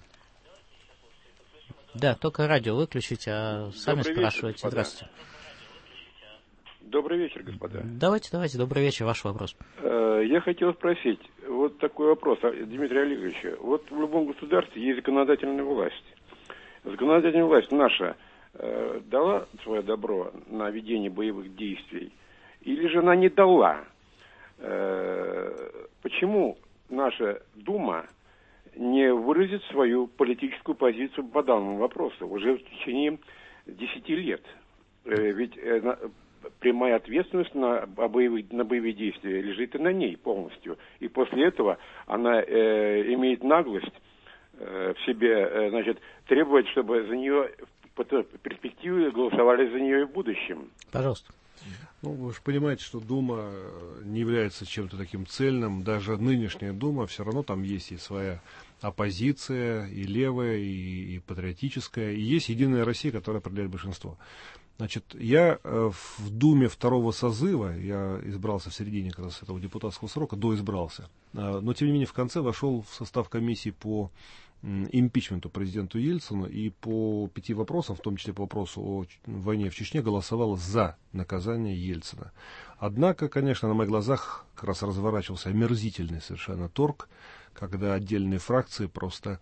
Да, только радио выключите, а сами Добрый спрашивайте. вечер, Здравствуйте. Добрый вечер, господа. Давайте, давайте, добрый вечер, ваш вопрос. Я хотел спросить, вот такой вопрос, Дмитрия Олеговича. Вот в любом государстве есть законодательная власть. Законодательная власть наша э, дала свое добро на ведение боевых действий, или же она не дала? Э, почему наша Дума не выразит свою политическую позицию по данному вопросу уже в течение десяти лет? Э, ведь э, прямая ответственность на боевые, на боевые действия лежит и на ней полностью. И после этого она э, имеет наглость э, в себе, э, значит, требовать, чтобы за нее в перспективе голосовали за нее и в будущем. Пожалуйста. Ну, вы же понимаете, что Дума не является чем-то таким цельным. Даже нынешняя Дума, все равно там есть и своя оппозиция, и левая, и, и патриотическая. И есть Единая Россия, которая определяет большинство. Значит, я э, в Думе второго созыва, я избрался в середине как раз этого депутатского срока, доизбрался, э, но тем не менее в конце вошел в состав комиссии по э, импичменту президенту Ельцину и по пяти вопросам, в том числе по вопросу о войне в Чечне, голосовал за наказание Ельцина. Однако, конечно, на моих глазах как раз разворачивался омерзительный совершенно торг, когда отдельные фракции просто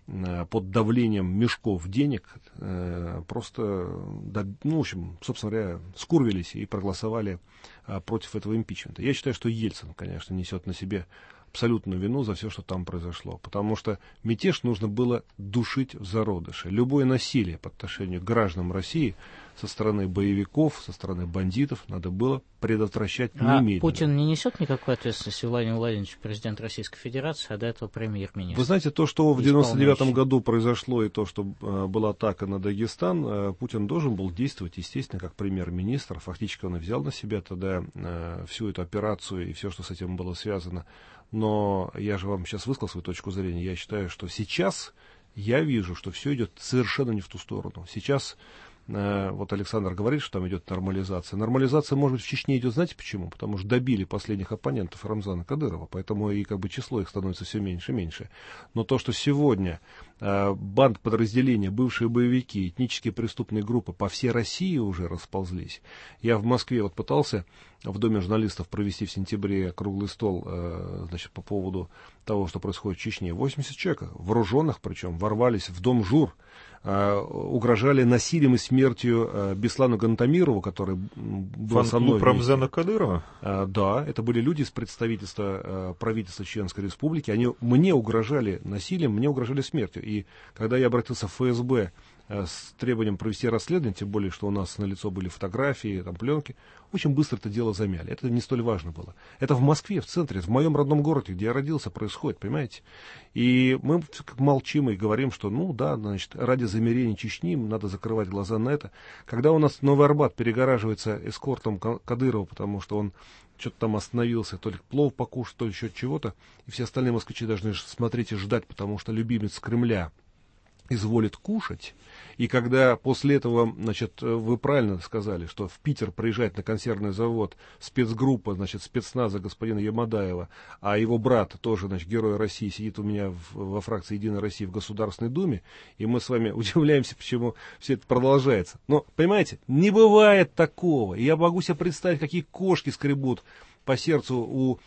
под давлением мешков денег э, просто, да, ну, в общем, собственно говоря, скурвились и проголосовали э, против этого импичмента. Я считаю, что Ельцин, конечно, несет на себе абсолютную вину за все, что там произошло, потому что мятеж нужно было душить в зародыше. Любое насилие по отношению к гражданам России со стороны боевиков, со стороны бандитов надо было предотвращать а немедленно. Путин не несет никакой ответственности, Владимир Владимирович, президент Российской Федерации, а до этого премьер-министр? Вы знаете, то, что в девяносто девятом году произошло, и то, что э, была атака на Дагестан, э, Путин должен был действовать, естественно, как премьер-министр. Фактически он и взял на себя тогда э, всю эту операцию и все, что с этим было связано. Но я же вам сейчас высказал свою точку зрения. Я считаю, что сейчас я вижу, что все идет совершенно не в ту сторону. Сейчас э, вот Александр говорит, что там идет нормализация. Нормализация, может быть, в Чечне идет, знаете почему? Потому что добили последних оппонентов Рамзана Кадырова, поэтому и как бы число их становится все меньше и меньше. Но то, что сегодня э, банд подразделения, бывшие боевики, этнические преступные группы по всей России уже расползлись. Я в Москве вот пытался в Доме журналистов провести в сентябре круглый стол, э, значит, по поводу того, что происходит в Чечне. восемьдесят человек, вооруженных причем, ворвались в Дом жур, э, угрожали насилием и смертью э, Беслану Гантамирову, который был со мной. Рамзана Кадырова? Э, да, это были люди из представительства э, правительства Чеченской Республики. Они мне угрожали насилием, мне угрожали смертью. И когда я обратился в эф эс бэ с требованием провести расследование, тем более, что у нас налицо были фотографии, там, пленки, очень быстро это дело замяли. Это не столь важно было. Это в Москве, в центре, в моем родном городе, где я родился, происходит, понимаете? И мы молчим и говорим, что, ну да, значит, ради замирения Чечни надо закрывать глаза на это. Когда у нас Новый Арбат перегораживается эскортом Кадырова, потому что он что-то там остановился, то ли плов покушать, то ли еще чего-то, и все остальные москвичи должны смотреть и ждать, потому что любимец Кремля изволит кушать. И когда после этого, значит, вы правильно сказали, что в Питер приезжает на консервный завод спецгруппа, значит, спецназа господина Ямадаева, а его брат, тоже, значит, герой России, сидит у меня в, во фракции Единой России в Государственной Думе, и мы с вами удивляемся, почему все это продолжается. Но, понимаете, не бывает такого. И я могу себе представить, какие кошки скребут по сердцу у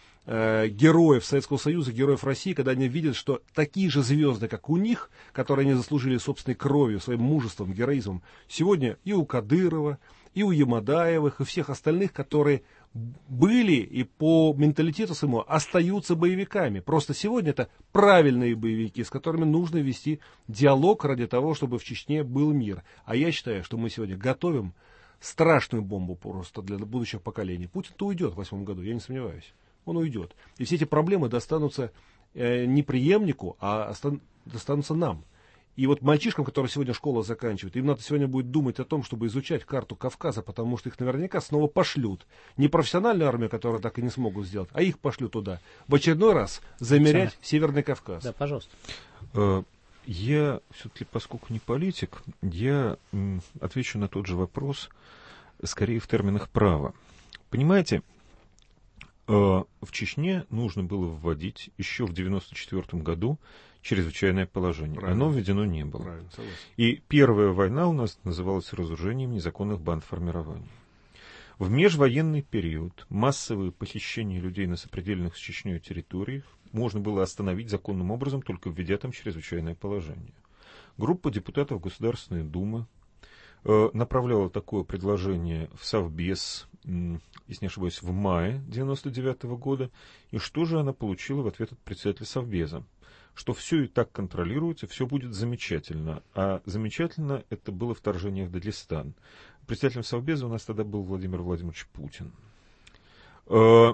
героев Советского Союза, героев России, когда они видят, что такие же звезды, как у них, которые они заслужили собственной кровью, своим мужеством, героизмом, сегодня и у Кадырова, и у Ямадаевых, и всех остальных, которые были и по менталитету своему остаются боевиками. Просто сегодня это правильные боевики, с которыми нужно вести диалог ради того, чтобы в Чечне был мир. А я считаю, что мы сегодня готовим страшную бомбу просто для будущих поколений. Путин-то уйдет в восьмом году, я не сомневаюсь. Он уйдет. И все эти проблемы достанутся э, не преемнику, а остан- достанутся нам. И вот мальчишкам, которые сегодня школу заканчивают, им надо сегодня будет думать о том, чтобы изучать карту Кавказа, потому что их наверняка снова пошлют. Не профессиональную армию, которую так и не смогут сделать, а их пошлют туда. В очередной раз замерять Александр. Северный Кавказ. Да, пожалуйста. Я все-таки, поскольку не политик, я отвечу на тот же вопрос, скорее в терминах права. Понимаете, в Чечне нужно было вводить еще в девяносто четвёртом году чрезвычайное положение. Правильно. Оно введено не было. Правильно, и первая война у нас называлась разоружением незаконных бандформирований. В межвоенный период массовые похищения людей на сопредельных с Чечней территориях можно было остановить законным образом, только введя там чрезвычайное положение. Группа депутатов Государственной Думы э, направляла такое предложение в Совбез, э, если не ошибаюсь, в мае девяносто девятого года. И что же она получила в ответ от председателя Совбеза? Что все и так контролируется, все будет замечательно. А замечательно это было вторжение в Дагестан. Председателем Совбеза у нас тогда был Владимир Владимирович Путин. Э,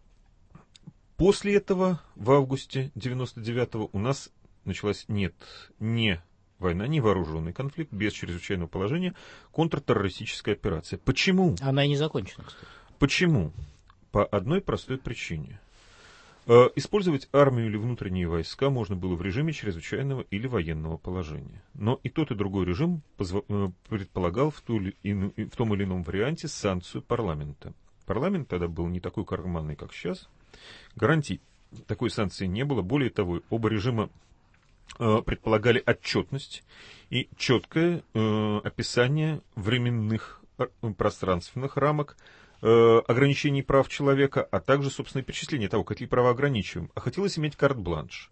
после этого, в августе девяносто девятого, у нас началась, нет, не война, не вооруженный конфликт, без чрезвычайного положения, контртеррористическая операция. Почему? Она и не закончена, кстати. Почему? По одной простой причине. Э, использовать армию или внутренние войска можно было в режиме чрезвычайного или военного положения. Но и тот, и другой режим позв... э, предполагал в, ту или ину... в том или ином варианте санкцию парламента. Парламент тогда был не такой карманный, как сейчас. Гарантий такой санкции не было. Более того, оба режима э, предполагали отчетность и четкое э, описание временных э, пространственных рамок, ограничений прав человека, а также, собственно, перечисление того, какие права ограничиваем. А хотелось иметь карт-бланш.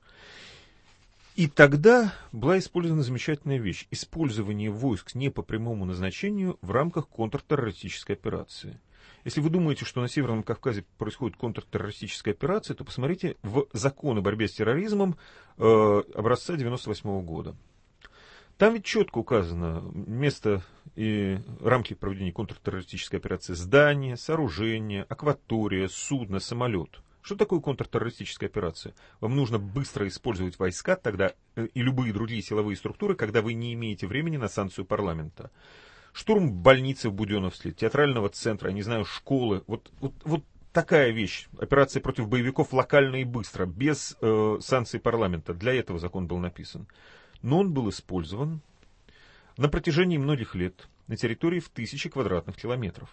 И тогда была использована замечательная вещь. Использование войск не по прямому назначению в рамках контртеррористической операции. Если вы думаете, что на Северном Кавказе происходит контртеррористическая операция, то посмотрите в закон о борьбе с терроризмом э, образца девяносто восьмого года. Там ведь четко указано место и рамки проведения контртеррористической операции: здание, сооружение, акватория, судно, самолет. Что такое контртеррористическая операция? Вам нужно быстро использовать войска тогда и любые другие силовые структуры, когда вы не имеете времени на санкцию парламента. Штурм больницы в Буденновске, театрального центра, я не знаю, школы. Вот, вот, вот такая вещь. Операция против боевиков локально и быстро, без э, санкций парламента. Для этого закон был написан. Но он был использован на протяжении многих лет на территории в тысячи квадратных километров.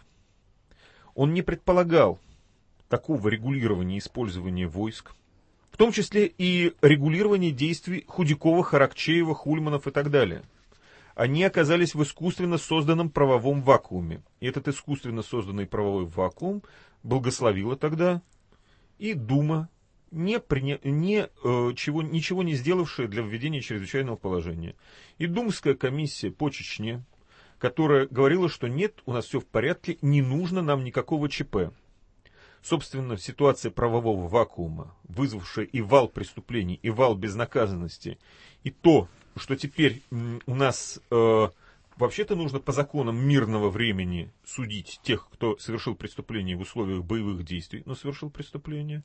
Он не предполагал такого регулирования использования войск, в том числе и регулирования действий Худякова, Харакчеева, Хульманов и так далее. Они оказались в искусственно созданном правовом вакууме. И этот искусственно созданный правовой вакуум благословила тогда и Дума, Не, приня... не, э, чего, ничего не сделавшая для введения чрезвычайного положения. И Думская комиссия по Чечне, которая говорила, что нет, у нас все в порядке, не нужно нам никакого ЧП. Собственно, ситуация правового вакуума, вызвавшая и вал преступлений, и вал безнаказанности, и то, что теперь м, у нас э, вообще-то нужно по законам мирного времени судить тех, кто совершил преступление в условиях боевых действий, но совершил преступление.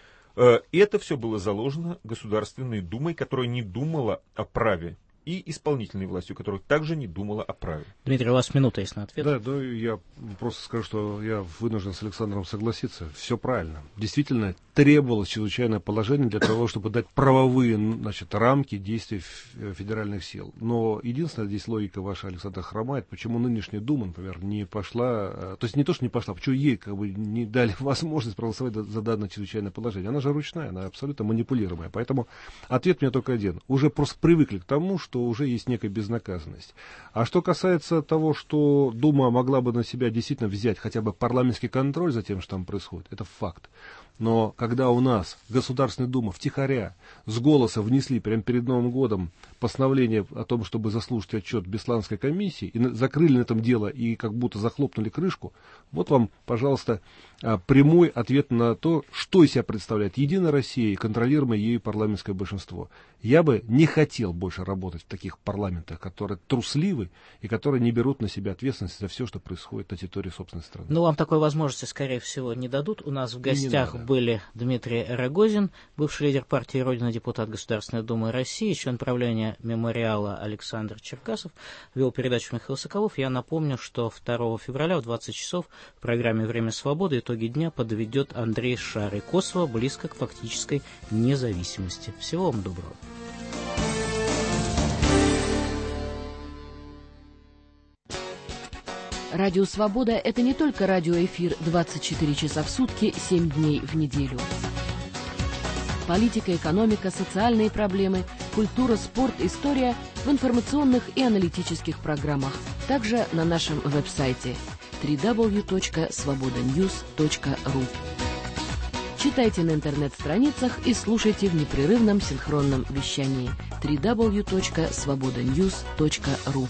И это все было заложено Государственной Думой, которая не думала о праве, и исполнительной властью, которая также не думала о праве. Дмитрий, у вас минута есть на ответ. Да, да, я просто скажу, что я вынужден с Александром согласиться. Все правильно. Действительно, требовалось чрезвычайное положение для того, чтобы дать правовые, значит, рамки действий федеральных сил. Но единственное, здесь логика ваша, Александр, хромает, почему нынешняя Дума, например, не пошла, то есть не то, что не пошла, почему ей как бы не дали возможность проголосовать за данное чрезвычайное положение. Она же ручная, она абсолютно манипулируемая. Поэтому ответ у меня только один. Уже просто привыкли к тому, что уже есть некая безнаказанность. А что касается того, что Дума могла бы на себя действительно взять хотя бы парламентский контроль за тем, что там происходит, это факт. Но когда у нас Государственная Дума втихаря с голоса внесли прямо перед Новым годом постановление о том, чтобы заслушать отчет Бесланской комиссии, и закрыли на этом дело и как будто захлопнули крышку, вот вам, пожалуйста, прямой ответ на то, что из себя представляет Единая Россия и контролируемое ею парламентское большинство. Я бы не хотел больше работать в таких парламентах, которые трусливы и которые не берут на себя ответственность за все, что происходит на территории собственной страны. Ну, вам такой возможности, скорее всего, не дадут. У нас в гостях были Дмитрий Рогозин, бывший лидер партии «Родина», депутат Государственной Думы России, член правления мемориала Александр Черкасов, вел передачу Михаил Соколов. Я напомню, что второго февраля в двадцать часов в программе «Время свободы» итоги дня подведет Андрей Шарый. Косово близко к фактической независимости. Всего вам доброго. Радио «Свобода» — это не только радиоэфир двадцать четыре часа в сутки, семь дней в неделю. Политика, экономика, социальные проблемы, культура, спорт, история в информационных и аналитических программах. Также на нашем веб-сайте дабл ю дабл ю дабл ю точка свобода ньюс точка ру. Читайте на интернет-страницах и слушайте в непрерывном синхронном вещании дабл ю дабл ю дабл ю точка свобода ньюс точка ру.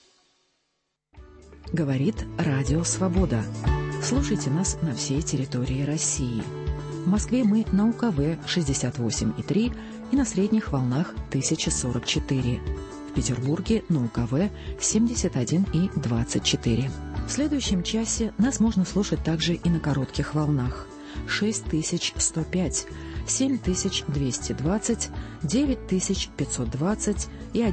Говорит Радио Свобода. Слушайте нас на всей территории России. В Москве мы на У Ка В шестьдесят восемь и три и на средних волнах тысяча сорок четыре. В Петербурге на У Ка В семьдесят один и двадцать четыре. В следующем часе нас можно слушать также и на коротких волнах. шесть тысяч сто пять, семь тысяч двести двадцать, девять тысяч пятьсот двадцать и